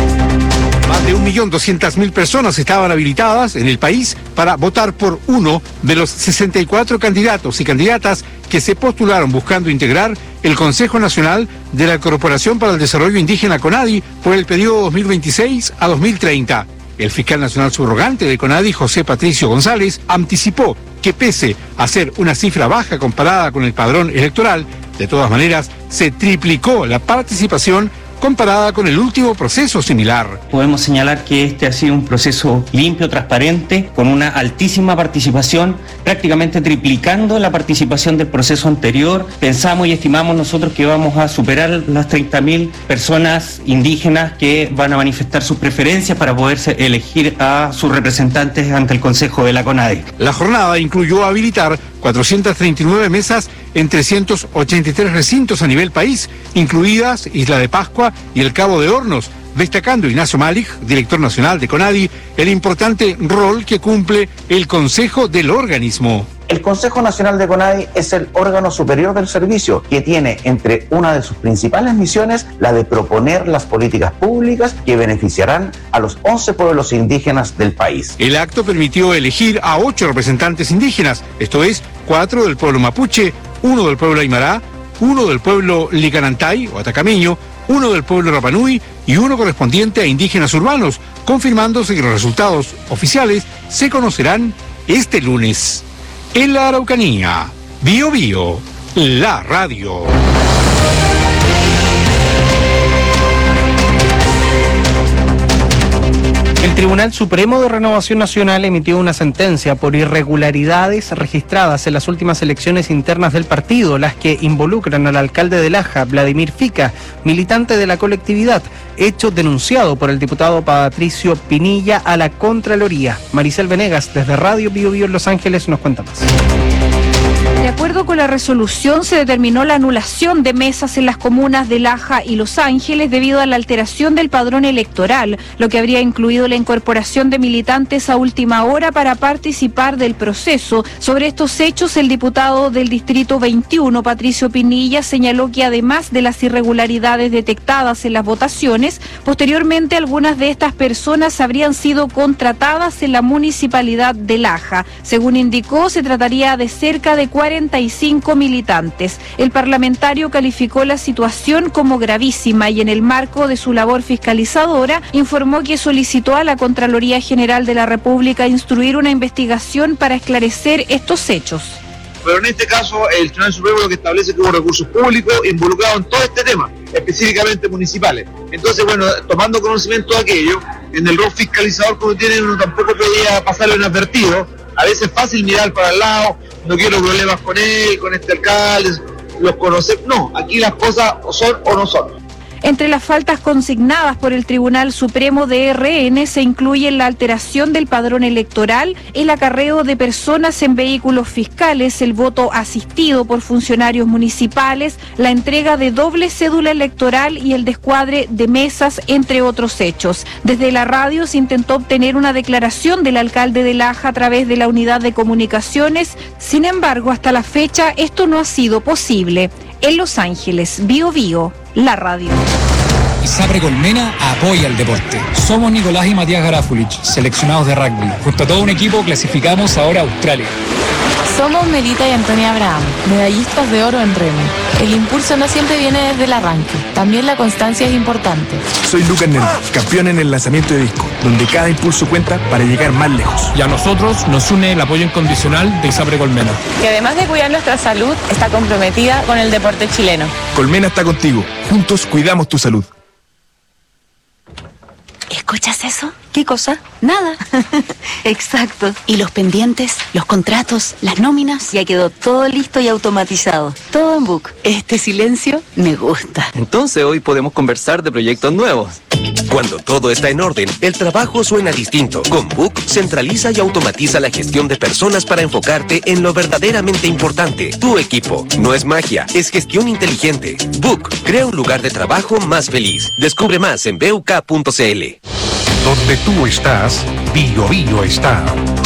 Más de un millón doscientas mil personas estaban habilitadas en el país para votar por uno de los sesenta y cuatro candidatos y candidatas que se postularon buscando integrar el Consejo Nacional de la Corporación para el Desarrollo Indígena CONADI por el periodo dos mil veintiséis a dos mil treinta. El fiscal nacional subrogante de CONADI, José Patricio González, anticipó que pese a ser una cifra baja comparada con el padrón electoral, de todas maneras se triplicó la participación comparada con el último proceso similar. Podemos señalar que este ha sido un proceso limpio, transparente, con una altísima participación, prácticamente triplicando la participación del proceso anterior. Pensamos y estimamos nosotros que vamos a superar las treinta mil personas indígenas que van a manifestar sus preferencias para poder elegir a sus representantes ante el Consejo de la CONADI. La jornada incluyó habilitar cuatrocientas treinta y nueve mesas en trescientos ochenta y tres recintos a nivel país, incluidas Isla de Pascua y el Cabo de Hornos, destacando Ignacio Malich, director nacional de CONADI, el importante rol que cumple el Consejo del organismo. El Consejo Nacional de CONADI es el órgano superior del servicio que tiene entre una de sus principales misiones la de proponer las políticas públicas que beneficiarán a los once pueblos indígenas del país. El acto permitió elegir a ocho representantes indígenas, esto es, cuatro del pueblo mapuche, uno del pueblo aymara, uno del pueblo licanantay o atacameño, uno del pueblo rapanui y uno correspondiente a indígenas urbanos, confirmándose que los resultados oficiales se conocerán este lunes. En la Araucanía, Bio Bio, la radio. El Tribunal Supremo de Renovación Nacional emitió una sentencia por irregularidades registradas en las últimas elecciones internas del partido, las que involucran al alcalde de Laja, Vladimir Fica, militante de la colectividad, hecho denunciado por el diputado Patricio Pinilla a la Contraloría. Maricel Venegas, desde Radio Bio Bio en Los Ángeles, nos cuenta más. De acuerdo con la resolución, se determinó la anulación de mesas en las comunas de Laja y Los Ángeles debido a la alteración del padrón electoral, lo que habría incluido la incorporación de militantes a última hora para participar del proceso. Sobre estos hechos, el diputado del Distrito veintiuno, Patricio Pinilla, señaló que además de las irregularidades detectadas en las votaciones, posteriormente algunas de estas personas habrían sido contratadas en la municipalidad de Laja. Según indicó, se trataría de cerca de cuarenta y cinco militantes. El parlamentario calificó la situación como gravísima y en el marco de su labor fiscalizadora informó que solicitó a la Contraloría General de la República instruir una investigación para esclarecer estos hechos. Pero en este caso el Tribunal Supremo lo que establece que hubo recursos públicos involucrados en todo este tema, específicamente municipales. Entonces, bueno, tomando conocimiento de aquello, en el rol fiscalizador como tiene uno tampoco podía pasarlo inadvertido. A veces es fácil mirar para el lado, no quiero problemas con él, con este alcalde, los conocer. No, aquí las cosas son o no son. Entre las faltas consignadas por el Tribunal Supremo de R N se incluyen la alteración del padrón electoral, el acarreo de personas en vehículos fiscales, el voto asistido por funcionarios municipales, la entrega de doble cédula electoral y el descuadre de mesas, entre otros hechos. Desde la radio se intentó obtener una declaración del alcalde de Laja a través de la unidad de comunicaciones, sin embargo, hasta la fecha esto no ha sido posible. En Los Ángeles, Bio Bio, la radio. ISAPRE Colmena apoya el deporte. Somos Nicolás y Matías Garafulich, seleccionados de rugby. Junto a todo un equipo clasificamos ahora a Australia. Somos Melita y Antonia Abraham, medallistas de oro en remo. El impulso no siempre viene desde el arranque, también la constancia es importante. Soy Lucas Nel, campeón en el lanzamiento de disco, donde cada impulso cuenta para llegar más lejos. Y a nosotros nos une el apoyo incondicional de ISAPRE Colmena, Que además de cuidar nuestra salud, está comprometida con el deporte chileno. Colmena está contigo. Juntos cuidamos tu salud. ¿Escuchas eso? ¿Qué cosa? Nada. Exacto. ¿Y los pendientes, los contratos, las nóminas? Ya quedó todo listo y automatizado. Todo en Book. Este silencio me gusta. Entonces hoy podemos conversar de proyectos nuevos. Cuando todo está en orden, el trabajo suena distinto. Con Book, centraliza y automatiza la gestión de personas para enfocarte en lo verdaderamente importante. Tu equipo. No es magia, es gestión inteligente. Book, crea un lugar de trabajo más feliz. Descubre más en B U K punto C L. Donde tú estás, Bio Bio está.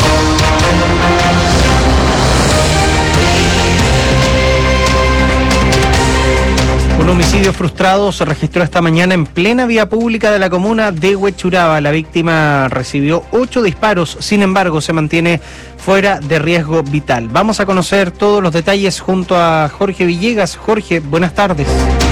Un homicidio frustrado se registró esta mañana en plena vía pública de la comuna de Huechuraba. La víctima recibió ocho disparos, sin embargo se mantiene fuera de riesgo vital. Vamos a conocer todos los detalles junto a Jorge Villegas. Jorge, buenas tardes.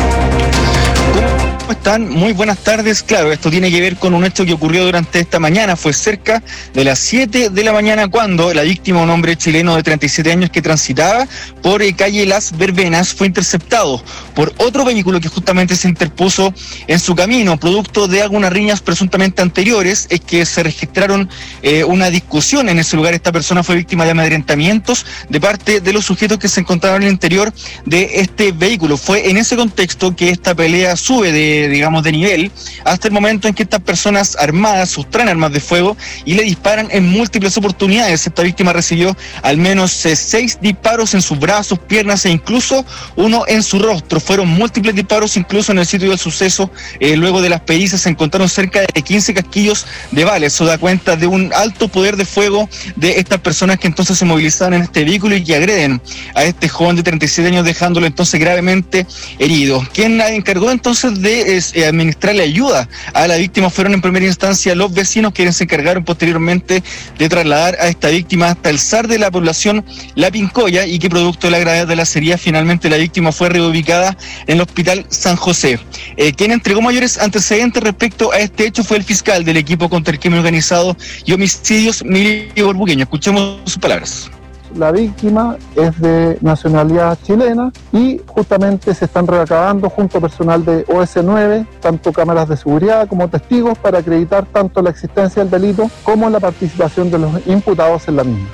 ¿Cómo están? Muy buenas tardes. Claro, esto tiene que ver con un hecho que ocurrió durante esta mañana. Fue cerca de las siete de la mañana cuando la víctima, un hombre chileno de treinta y siete años que transitaba por eh, calle Las Verbenas, fue interceptado por otro vehículo que justamente se interpuso en su camino. Producto de algunas riñas presuntamente anteriores, es que se registraron eh, una discusión en ese lugar. Esta persona fue víctima de amedrentamientos de parte de los sujetos que se encontraban en el interior de este vehículo. Fue en ese contexto que esta pelea sube de digamos, de nivel, hasta el momento en que estas personas armadas sustraen armas de fuego y le disparan en múltiples oportunidades. Esta víctima recibió al menos eh, seis disparos en sus brazos, piernas e incluso uno en su rostro. Fueron múltiples disparos incluso en el sitio del suceso. Eh, luego de las pericias se encontraron cerca de quince casquillos de balas. Eso da cuenta de un alto poder de fuego de estas personas que entonces se movilizaban en este vehículo y que agreden a este joven de treinta y siete años, dejándolo entonces gravemente herido. Quien encargó entonces de es, eh, administrarle ayuda a la víctima fueron en primera instancia los vecinos, quienes se encargaron posteriormente de trasladar a esta víctima hasta el S A R de la población La Pincoya, y que producto de la gravedad de la herida finalmente la víctima fue reubicada en el hospital San José. Eh, quien entregó mayores antecedentes respecto a este hecho fue el fiscal del equipo contra el crimen organizado y homicidios, Emilio Borbuqueño. Escuchemos sus palabras. La víctima es de nacionalidad chilena y justamente se están recabando junto a personal de O S nueve, tanto cámaras de seguridad como testigos, para acreditar tanto la existencia del delito como la participación de los imputados en la misma.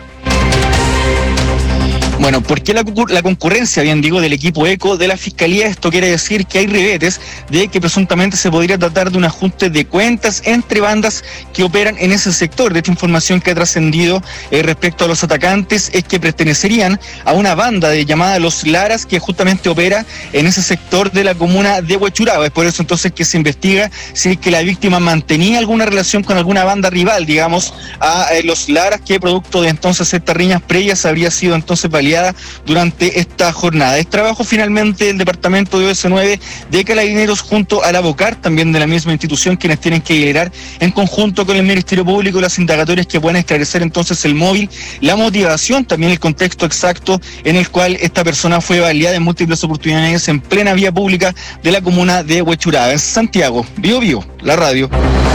Bueno, ¿por qué la, la concurrencia, bien digo, del equipo ECO de la Fiscalía? Esto quiere decir que hay ribetes de que presuntamente se podría tratar de un ajuste de cuentas entre bandas que operan en ese sector. De esta información que ha trascendido eh, respecto a los atacantes es que pertenecerían a una banda de llamada Los Laras, que justamente opera en ese sector de la comuna de Huechuraba. Es por eso entonces que se investiga si es que la víctima mantenía alguna relación con alguna banda rival, digamos, a eh, Los Laras, que producto de entonces estas riñas previas habría sido entonces validada durante esta jornada. Es trabajo finalmente del departamento de O S nueve de Carabineros junto a la BOCAR, también de la misma institución, quienes tienen que liderar en conjunto con el Ministerio Público las indagatorias que puedan esclarecer entonces el móvil, la motivación, también el contexto exacto en el cual esta persona fue baleada en múltiples oportunidades en plena vía pública de la comuna de Huechuraba. En Santiago, Bio Bio, la radio.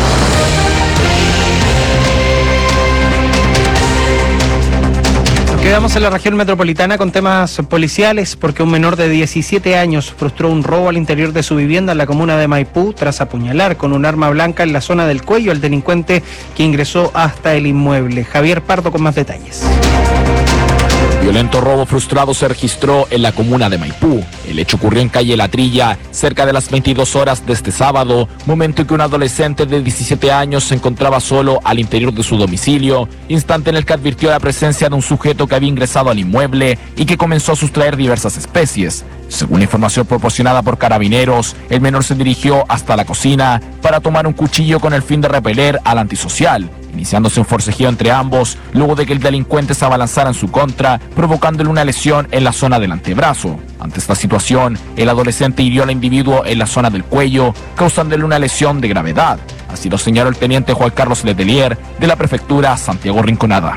Quedamos en la región metropolitana con temas policiales porque un menor de diecisiete años frustró un robo al interior de su vivienda en la comuna de Maipú tras apuñalar con un arma blanca en la zona del cuello al delincuente que ingresó hasta el inmueble. Javier Pardo con más detalles. Violento robo frustrado se registró en la comuna de Maipú. El hecho ocurrió en calle La Trilla, cerca de las veintidós horas de este sábado, momento en que un adolescente de diecisiete años se encontraba solo al interior de su domicilio, instante en el que advirtió la presencia de un sujeto que había ingresado al inmueble y que comenzó a sustraer diversas especies. Según la información proporcionada por Carabineros, el menor se dirigió hasta la cocina para tomar un cuchillo con el fin de repeler al antisocial, iniciándose un forcejeo entre ambos, luego de que el delincuente se abalanzara en su contra, provocándole una lesión en la zona del antebrazo. Ante esta situación, el adolescente hirió al individuo en la zona del cuello, causándole una lesión de gravedad. Así lo señaló el teniente Juan Carlos Letelier de la prefectura Santiago Rinconada.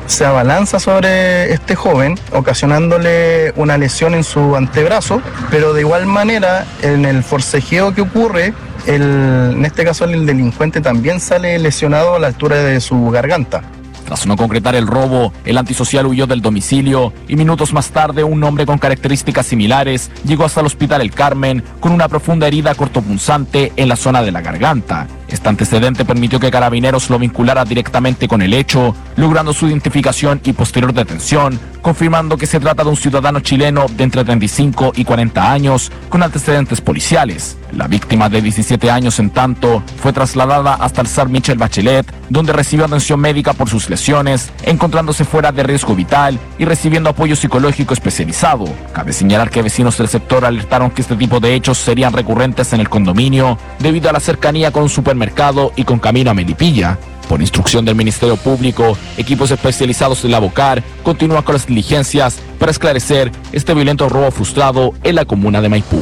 se abalanza sobre este joven, ocasionándole una lesión en su antebrazo, pero de igual manera, en el forcejeo que ocurre, el, en este caso el delincuente también sale lesionado a la altura de su garganta. Tras no concretar el robo, el antisocial huyó del domicilio y minutos más tarde un hombre con características similares llegó hasta el Hospital El Carmen con una profunda herida cortopunzante en la zona de la garganta. Este antecedente permitió que Carabineros lo vinculara directamente con el hecho, logrando su identificación y posterior detención, confirmando que se trata de un ciudadano chileno de entre treinta y cinco y cuarenta años con antecedentes policiales. La víctima de diecisiete años, en tanto, fue trasladada hasta el S A R Michelle Bachelet, donde recibió atención médica por sus lesiones, encontrándose fuera de riesgo vital y recibiendo apoyo psicológico especializado. Cabe señalar que vecinos del sector alertaron que este tipo de hechos serían recurrentes en el condominio debido a la cercanía con un supermercado y con camino a Melipilla. Por instrucción del Ministerio Público, equipos especializados de la BOCAR continúan con las diligencias para esclarecer este violento robo frustrado en la comuna de Maipú.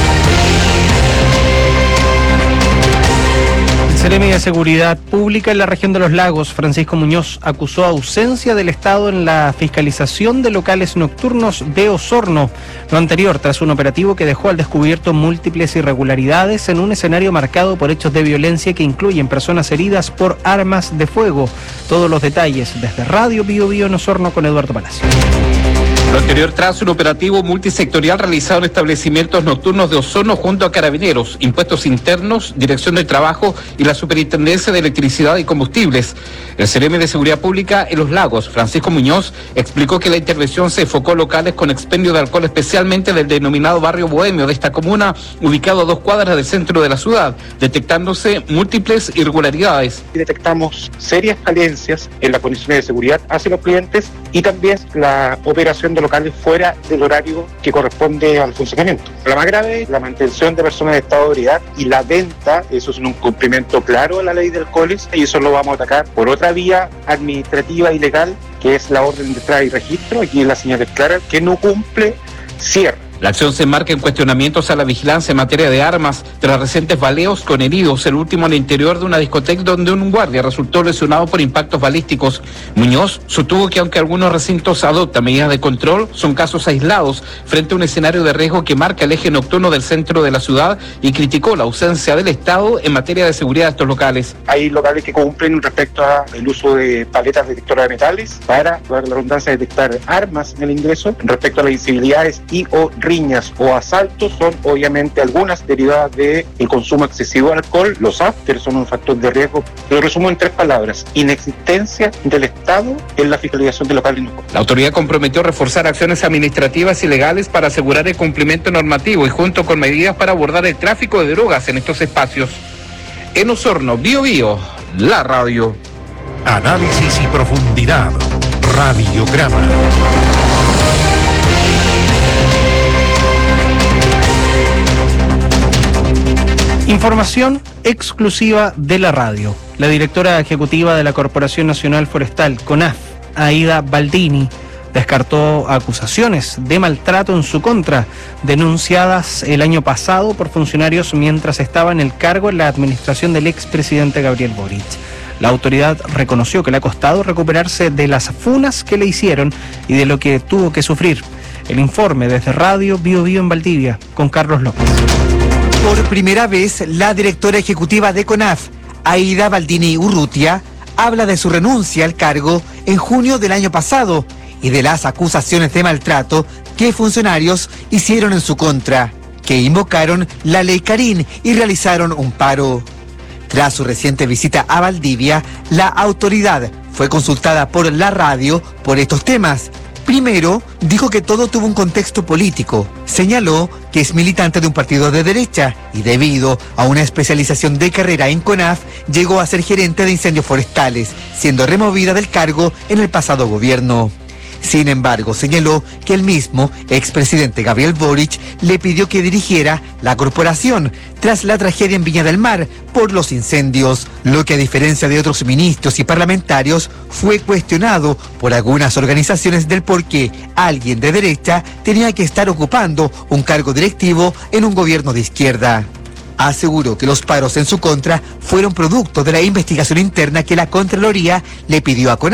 El Seremi de Seguridad Pública en la región de Los Lagos, Francisco Muñoz, acusó ausencia del Estado en la fiscalización de locales nocturnos de Osorno. Lo anterior tras un operativo que dejó al descubierto múltiples irregularidades en un escenario marcado por hechos de violencia que incluyen personas heridas por armas de fuego. Todos los detalles desde Radio Bio Bio en Osorno con Eduardo Palacio. Lo anterior tras un operativo multisectorial realizado en establecimientos nocturnos de Osorno junto a Carabineros, Impuestos Internos, Dirección del Trabajo y la Superintendencia de Electricidad y Combustibles. El Seremi de Seguridad Pública en Los Lagos, Francisco Muñoz, explicó que la intervención se enfocó en locales con expendio de alcohol, especialmente del denominado barrio bohemio de esta comuna, ubicado a dos cuadras del centro de la ciudad, detectándose múltiples irregularidades. Detectamos serias falencias en las condiciones de seguridad hacia los clientes y también la operación de locales fuera del horario que corresponde al funcionamiento. La más grave, la mantención de personas en estado de ebriedad y la venta, eso es un incumplimiento claro a la ley de alcoholes y eso lo vamos a atacar por otra vía administrativa y legal, que es la orden de entrada y registro. Aquí la señal es clara, que no cumple, cierra. La acción se enmarca en cuestionamientos a la vigilancia en materia de armas tras recientes baleos con heridos, el último en el interior de una discoteca donde un guardia resultó lesionado por impactos balísticos. Muñoz sostuvo que aunque algunos recintos adoptan medidas de control, son casos aislados frente a un escenario de riesgo que marca el eje nocturno del centro de la ciudad y criticó la ausencia del Estado en materia de seguridad de estos locales. Hay locales que cumplen respecto al uso de paletas detectoras de metales para, para la redundancia, detectar armas en el ingreso. Respecto a las incivilidades y o riñas o asaltos, son obviamente algunas derivadas del consumo excesivo de alcohol. Los afters son un factor de riesgo. Lo resumo en tres palabras: inexistencia del Estado en la fiscalización de locales nocturnos. La autoridad comprometió reforzar acciones administrativas y legales para asegurar el cumplimiento normativo y junto con medidas para abordar el tráfico de drogas en estos espacios. En Osorno, Bio Bio, la radio. Análisis y profundidad. Radiograma. Información exclusiva de la radio. La directora ejecutiva de la Corporación Nacional Forestal, CONAF, Aida Baldini, descartó acusaciones de maltrato en su contra, denunciadas el año pasado por funcionarios mientras estaba en el cargo en la administración del expresidente Gabriel Boric. La autoridad reconoció que le ha costado recuperarse de las funas que le hicieron y de lo que tuvo que sufrir. El informe desde Radio Bio Bio en Valdivia, con Carlos López. Por primera vez, la directora ejecutiva de CONAF, Aida Baldini Urrutia, habla de su renuncia al cargo en junio del año pasado y de las acusaciones de maltrato que funcionarios hicieron en su contra, que invocaron la ley Carín y realizaron un paro. Tras su reciente visita a Valdivia, la autoridad fue consultada por la radio por estos temas. Primero, dijo que todo tuvo un contexto político. Señaló que es militante de un partido de derecha y debido a una especialización de carrera en CONAF, llegó a ser gerente de incendios forestales, siendo removida del cargo en el pasado gobierno. Sin embargo, señaló que el mismo expresidente Gabriel Boric le pidió que dirigiera la corporación tras la tragedia en Viña del Mar por los incendios, lo que a diferencia de otros ministros y parlamentarios fue cuestionado por algunas organizaciones del por qué alguien de derecha tenía que estar ocupando un cargo directivo en un gobierno de izquierda. Aseguró que los paros en su contra fueron producto de la investigación interna que la Contraloría le pidió a CONAF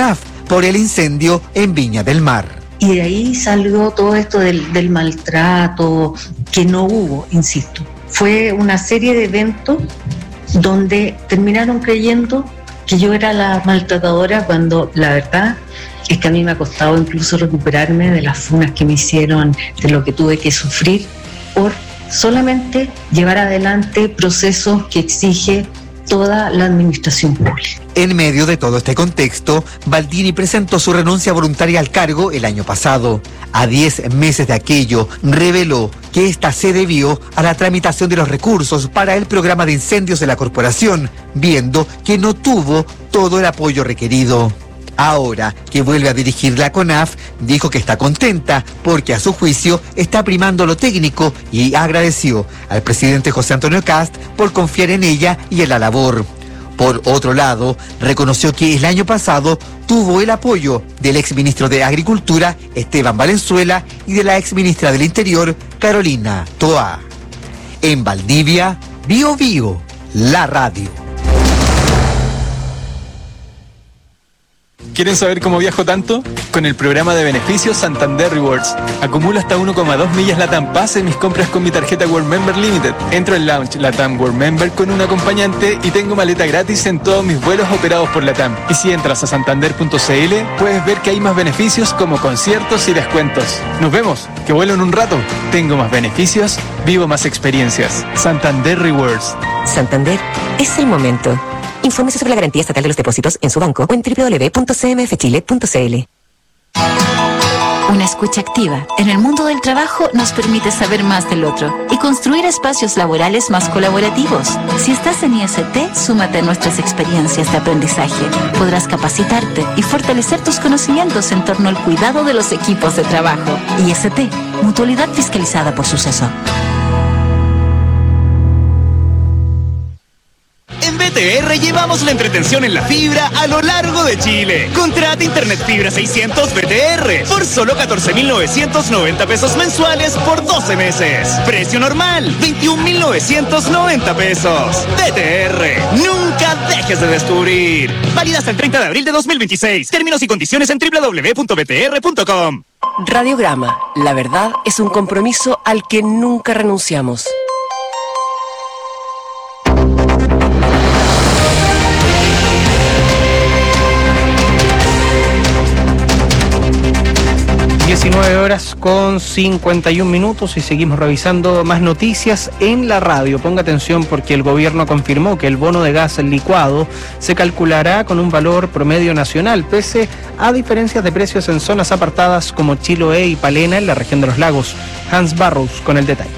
por el incendio en Viña del Mar. Y de ahí salió todo esto del, del maltrato, que no hubo, insisto. Fue una serie de eventos donde terminaron creyendo que yo era la maltratadora, cuando la verdad es que a mí me ha costado incluso recuperarme de las funas que me hicieron, de lo que tuve que sufrir por solamente llevar adelante procesos que exige toda la administración pública. En medio de todo este contexto, Baldini presentó su renuncia voluntaria al cargo el año pasado. A diez meses de aquello, reveló que esta se debió a la tramitación de los recursos para el programa de incendios de la corporación, viendo que no tuvo todo el apoyo requerido. Ahora que vuelve a dirigir la CONAF, dijo que está contenta porque a su juicio está primando lo técnico y agradeció al presidente José Antonio Kast por confiar en ella y en la labor. Por otro lado, reconoció que el año pasado tuvo el apoyo del exministro de Agricultura, Esteban Valenzuela, y de la exministra del Interior, Carolina Toá. En Valdivia, Bio Bio, la radio. ¿Quieren saber cómo viajo tanto? Con el programa de beneficios Santander Rewards. Acumulo hasta uno coma dos millas LATAM Pass en mis compras con mi tarjeta World Member Limited. Entro al lounge LATAM World Member con un acompañante y tengo maleta gratis en todos mis vuelos operados por LATAM. Y si entras a santander punto c l, puedes ver que hay más beneficios como conciertos y descuentos. Nos vemos, que vuelo en un rato. Tengo más beneficios, vivo más experiencias. Santander Rewards. Santander es el momento. Infórmese sobre la garantía estatal de los depósitos en su banco o en doble u doble u doble u punto c m f chile punto c l. Una escucha activa en el mundo del trabajo nos permite saber más del otro y construir espacios laborales más colaborativos. Si estás en I S T, súmate a nuestras experiencias de aprendizaje. Podrás capacitarte y fortalecer tus conocimientos en torno al cuidado de los equipos de trabajo. I S T, mutualidad fiscalizada por Suceso. En B T R llevamos la entretención en la fibra a lo largo de Chile. Contrata Internet Fibra seiscientos B T R por solo catorce mil novecientos noventa pesos mensuales por doce meses. Precio normal, veintiún mil novecientos noventa pesos. B T R, nunca dejes de descubrir. Válida hasta el treinta de abril de dos mil veintiséis. Términos y condiciones en doble u doble u doble u punto b t r punto com. Radiograma, la verdad es un compromiso al que nunca renunciamos. diecinueve horas con cincuenta y un minutos y seguimos revisando más noticias en la radio. Ponga atención porque el gobierno confirmó que el bono de gas licuado se calculará con un valor promedio nacional, pese a diferencias de precios en zonas apartadas como Chiloé y Palena en la región de los lagos. Hans Barrows con el detalle.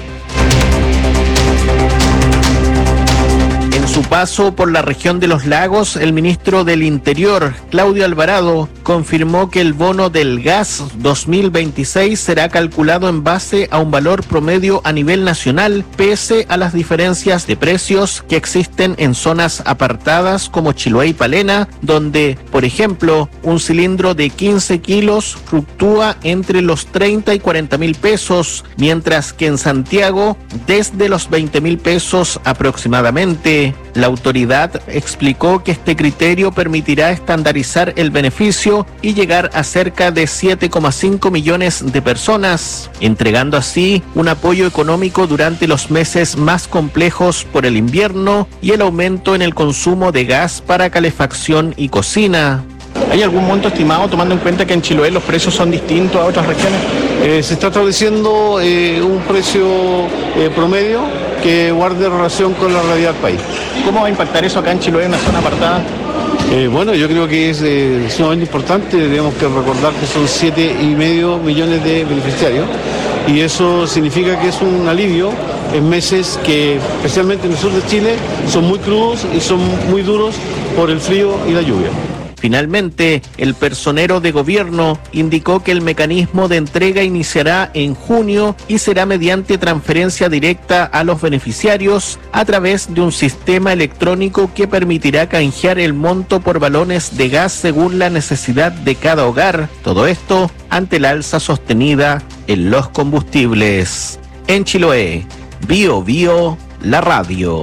En su paso por la región de los lagos, el ministro del Interior, Claudio Alvarado, confirmó que el bono del gas dos mil veintiséis será calculado en base a un valor promedio a nivel nacional, pese a las diferencias de precios que existen en zonas apartadas como Chiloé y Palena, donde, por ejemplo, un cilindro de quince kilos fluctúa entre los treinta y cuarenta mil pesos, mientras que en Santiago, desde los veinte mil pesos aproximadamente. La autoridad explicó que este criterio permitirá estandarizar el beneficio y llegar a cerca de siete coma cinco millones de personas, entregando así un apoyo económico durante los meses más complejos por el invierno y el aumento en el consumo de gas para calefacción y cocina. ¿Hay algún monto estimado, tomando en cuenta que en Chiloé los precios son distintos a otras regiones? Eh, se está estableciendo eh, un precio eh, promedio que guarde relación con la realidad del país. ¿Cómo va a impactar eso acá en Chiloé, en una zona apartada? Eh, bueno, yo creo que es eh, sumamente importante. Tenemos que recordar que son siete y medio millones de beneficiarios y eso significa que es un alivio en meses que, especialmente en el sur de Chile, son muy crudos y son muy duros por el frío y la lluvia. Finalmente, el personero de gobierno indicó que el mecanismo de entrega iniciará en junio y será mediante transferencia directa a los beneficiarios a través de un sistema electrónico que permitirá canjear el monto por balones de gas según la necesidad de cada hogar. Todo esto ante la alza sostenida en los combustibles. En Chiloé, Bio Bio, la radio.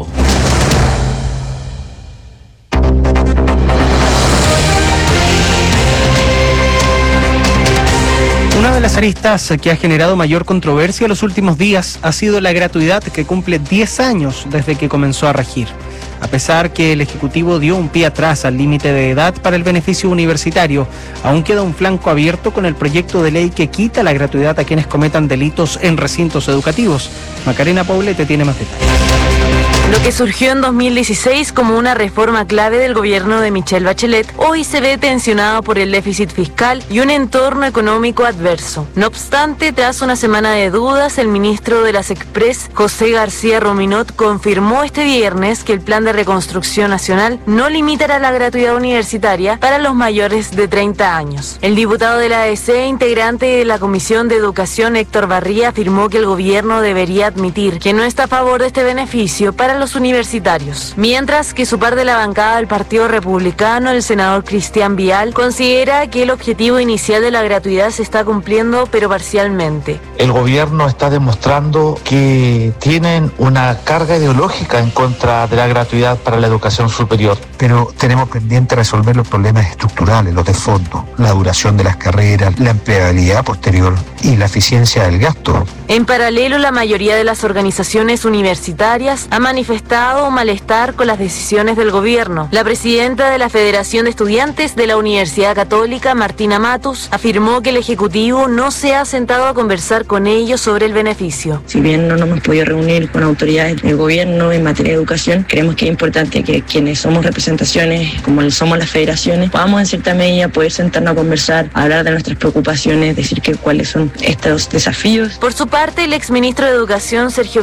las aristas que ha generado mayor controversia en los últimos días ha sido la gratuidad, que cumple diez años desde que comenzó a regir. A pesar que el Ejecutivo dio un pie atrás al límite de edad para el beneficio universitario, aún queda un flanco abierto con el proyecto de ley que quita la gratuidad a quienes cometan delitos en recintos educativos. Macarena Paulete tiene más detalles. Lo que surgió en dos mil dieciséis como una reforma clave del gobierno de Michelle Bachelet, hoy se ve tensionado por el déficit fiscal y un entorno económico adverso. No obstante, tras una semana de dudas, el ministro de las Express, José García Rominot, confirmó este viernes que el plan de reconstrucción nacional no limitará la gratuidad universitaria para los mayores de treinta años. El diputado de la A D C, integrante de la Comisión de Educación, Héctor Barría, afirmó que el gobierno debería admitir que no está a favor de este beneficio para los universitarios. Mientras que su par de la bancada del Partido Republicano, el senador Cristian Vial, considera que el objetivo inicial de la gratuidad se está cumpliendo, pero parcialmente. El gobierno está demostrando que tienen una carga ideológica en contra de la gratuidad para la educación superior. Pero tenemos pendiente resolver los problemas estructurales, los de fondo, la duración de las carreras, la empleabilidad posterior y la eficiencia del gasto. En paralelo, la mayoría de las organizaciones universitarias ha manifestado malestar con las decisiones del gobierno. La presidenta de la Federación de Estudiantes de la Universidad Católica, Martina Matus, afirmó que el Ejecutivo no se ha sentado a conversar con ellos sobre el beneficio. Si bien no nos hemos podido reunir con autoridades del gobierno en materia de educación, creemos que es importante que quienes somos representaciones, como somos las federaciones, podamos en cierta medida poder sentarnos a conversar, a hablar de nuestras preocupaciones, decir que cuáles son estos desafíos. Por su parte, el exministro de Educación, Sergio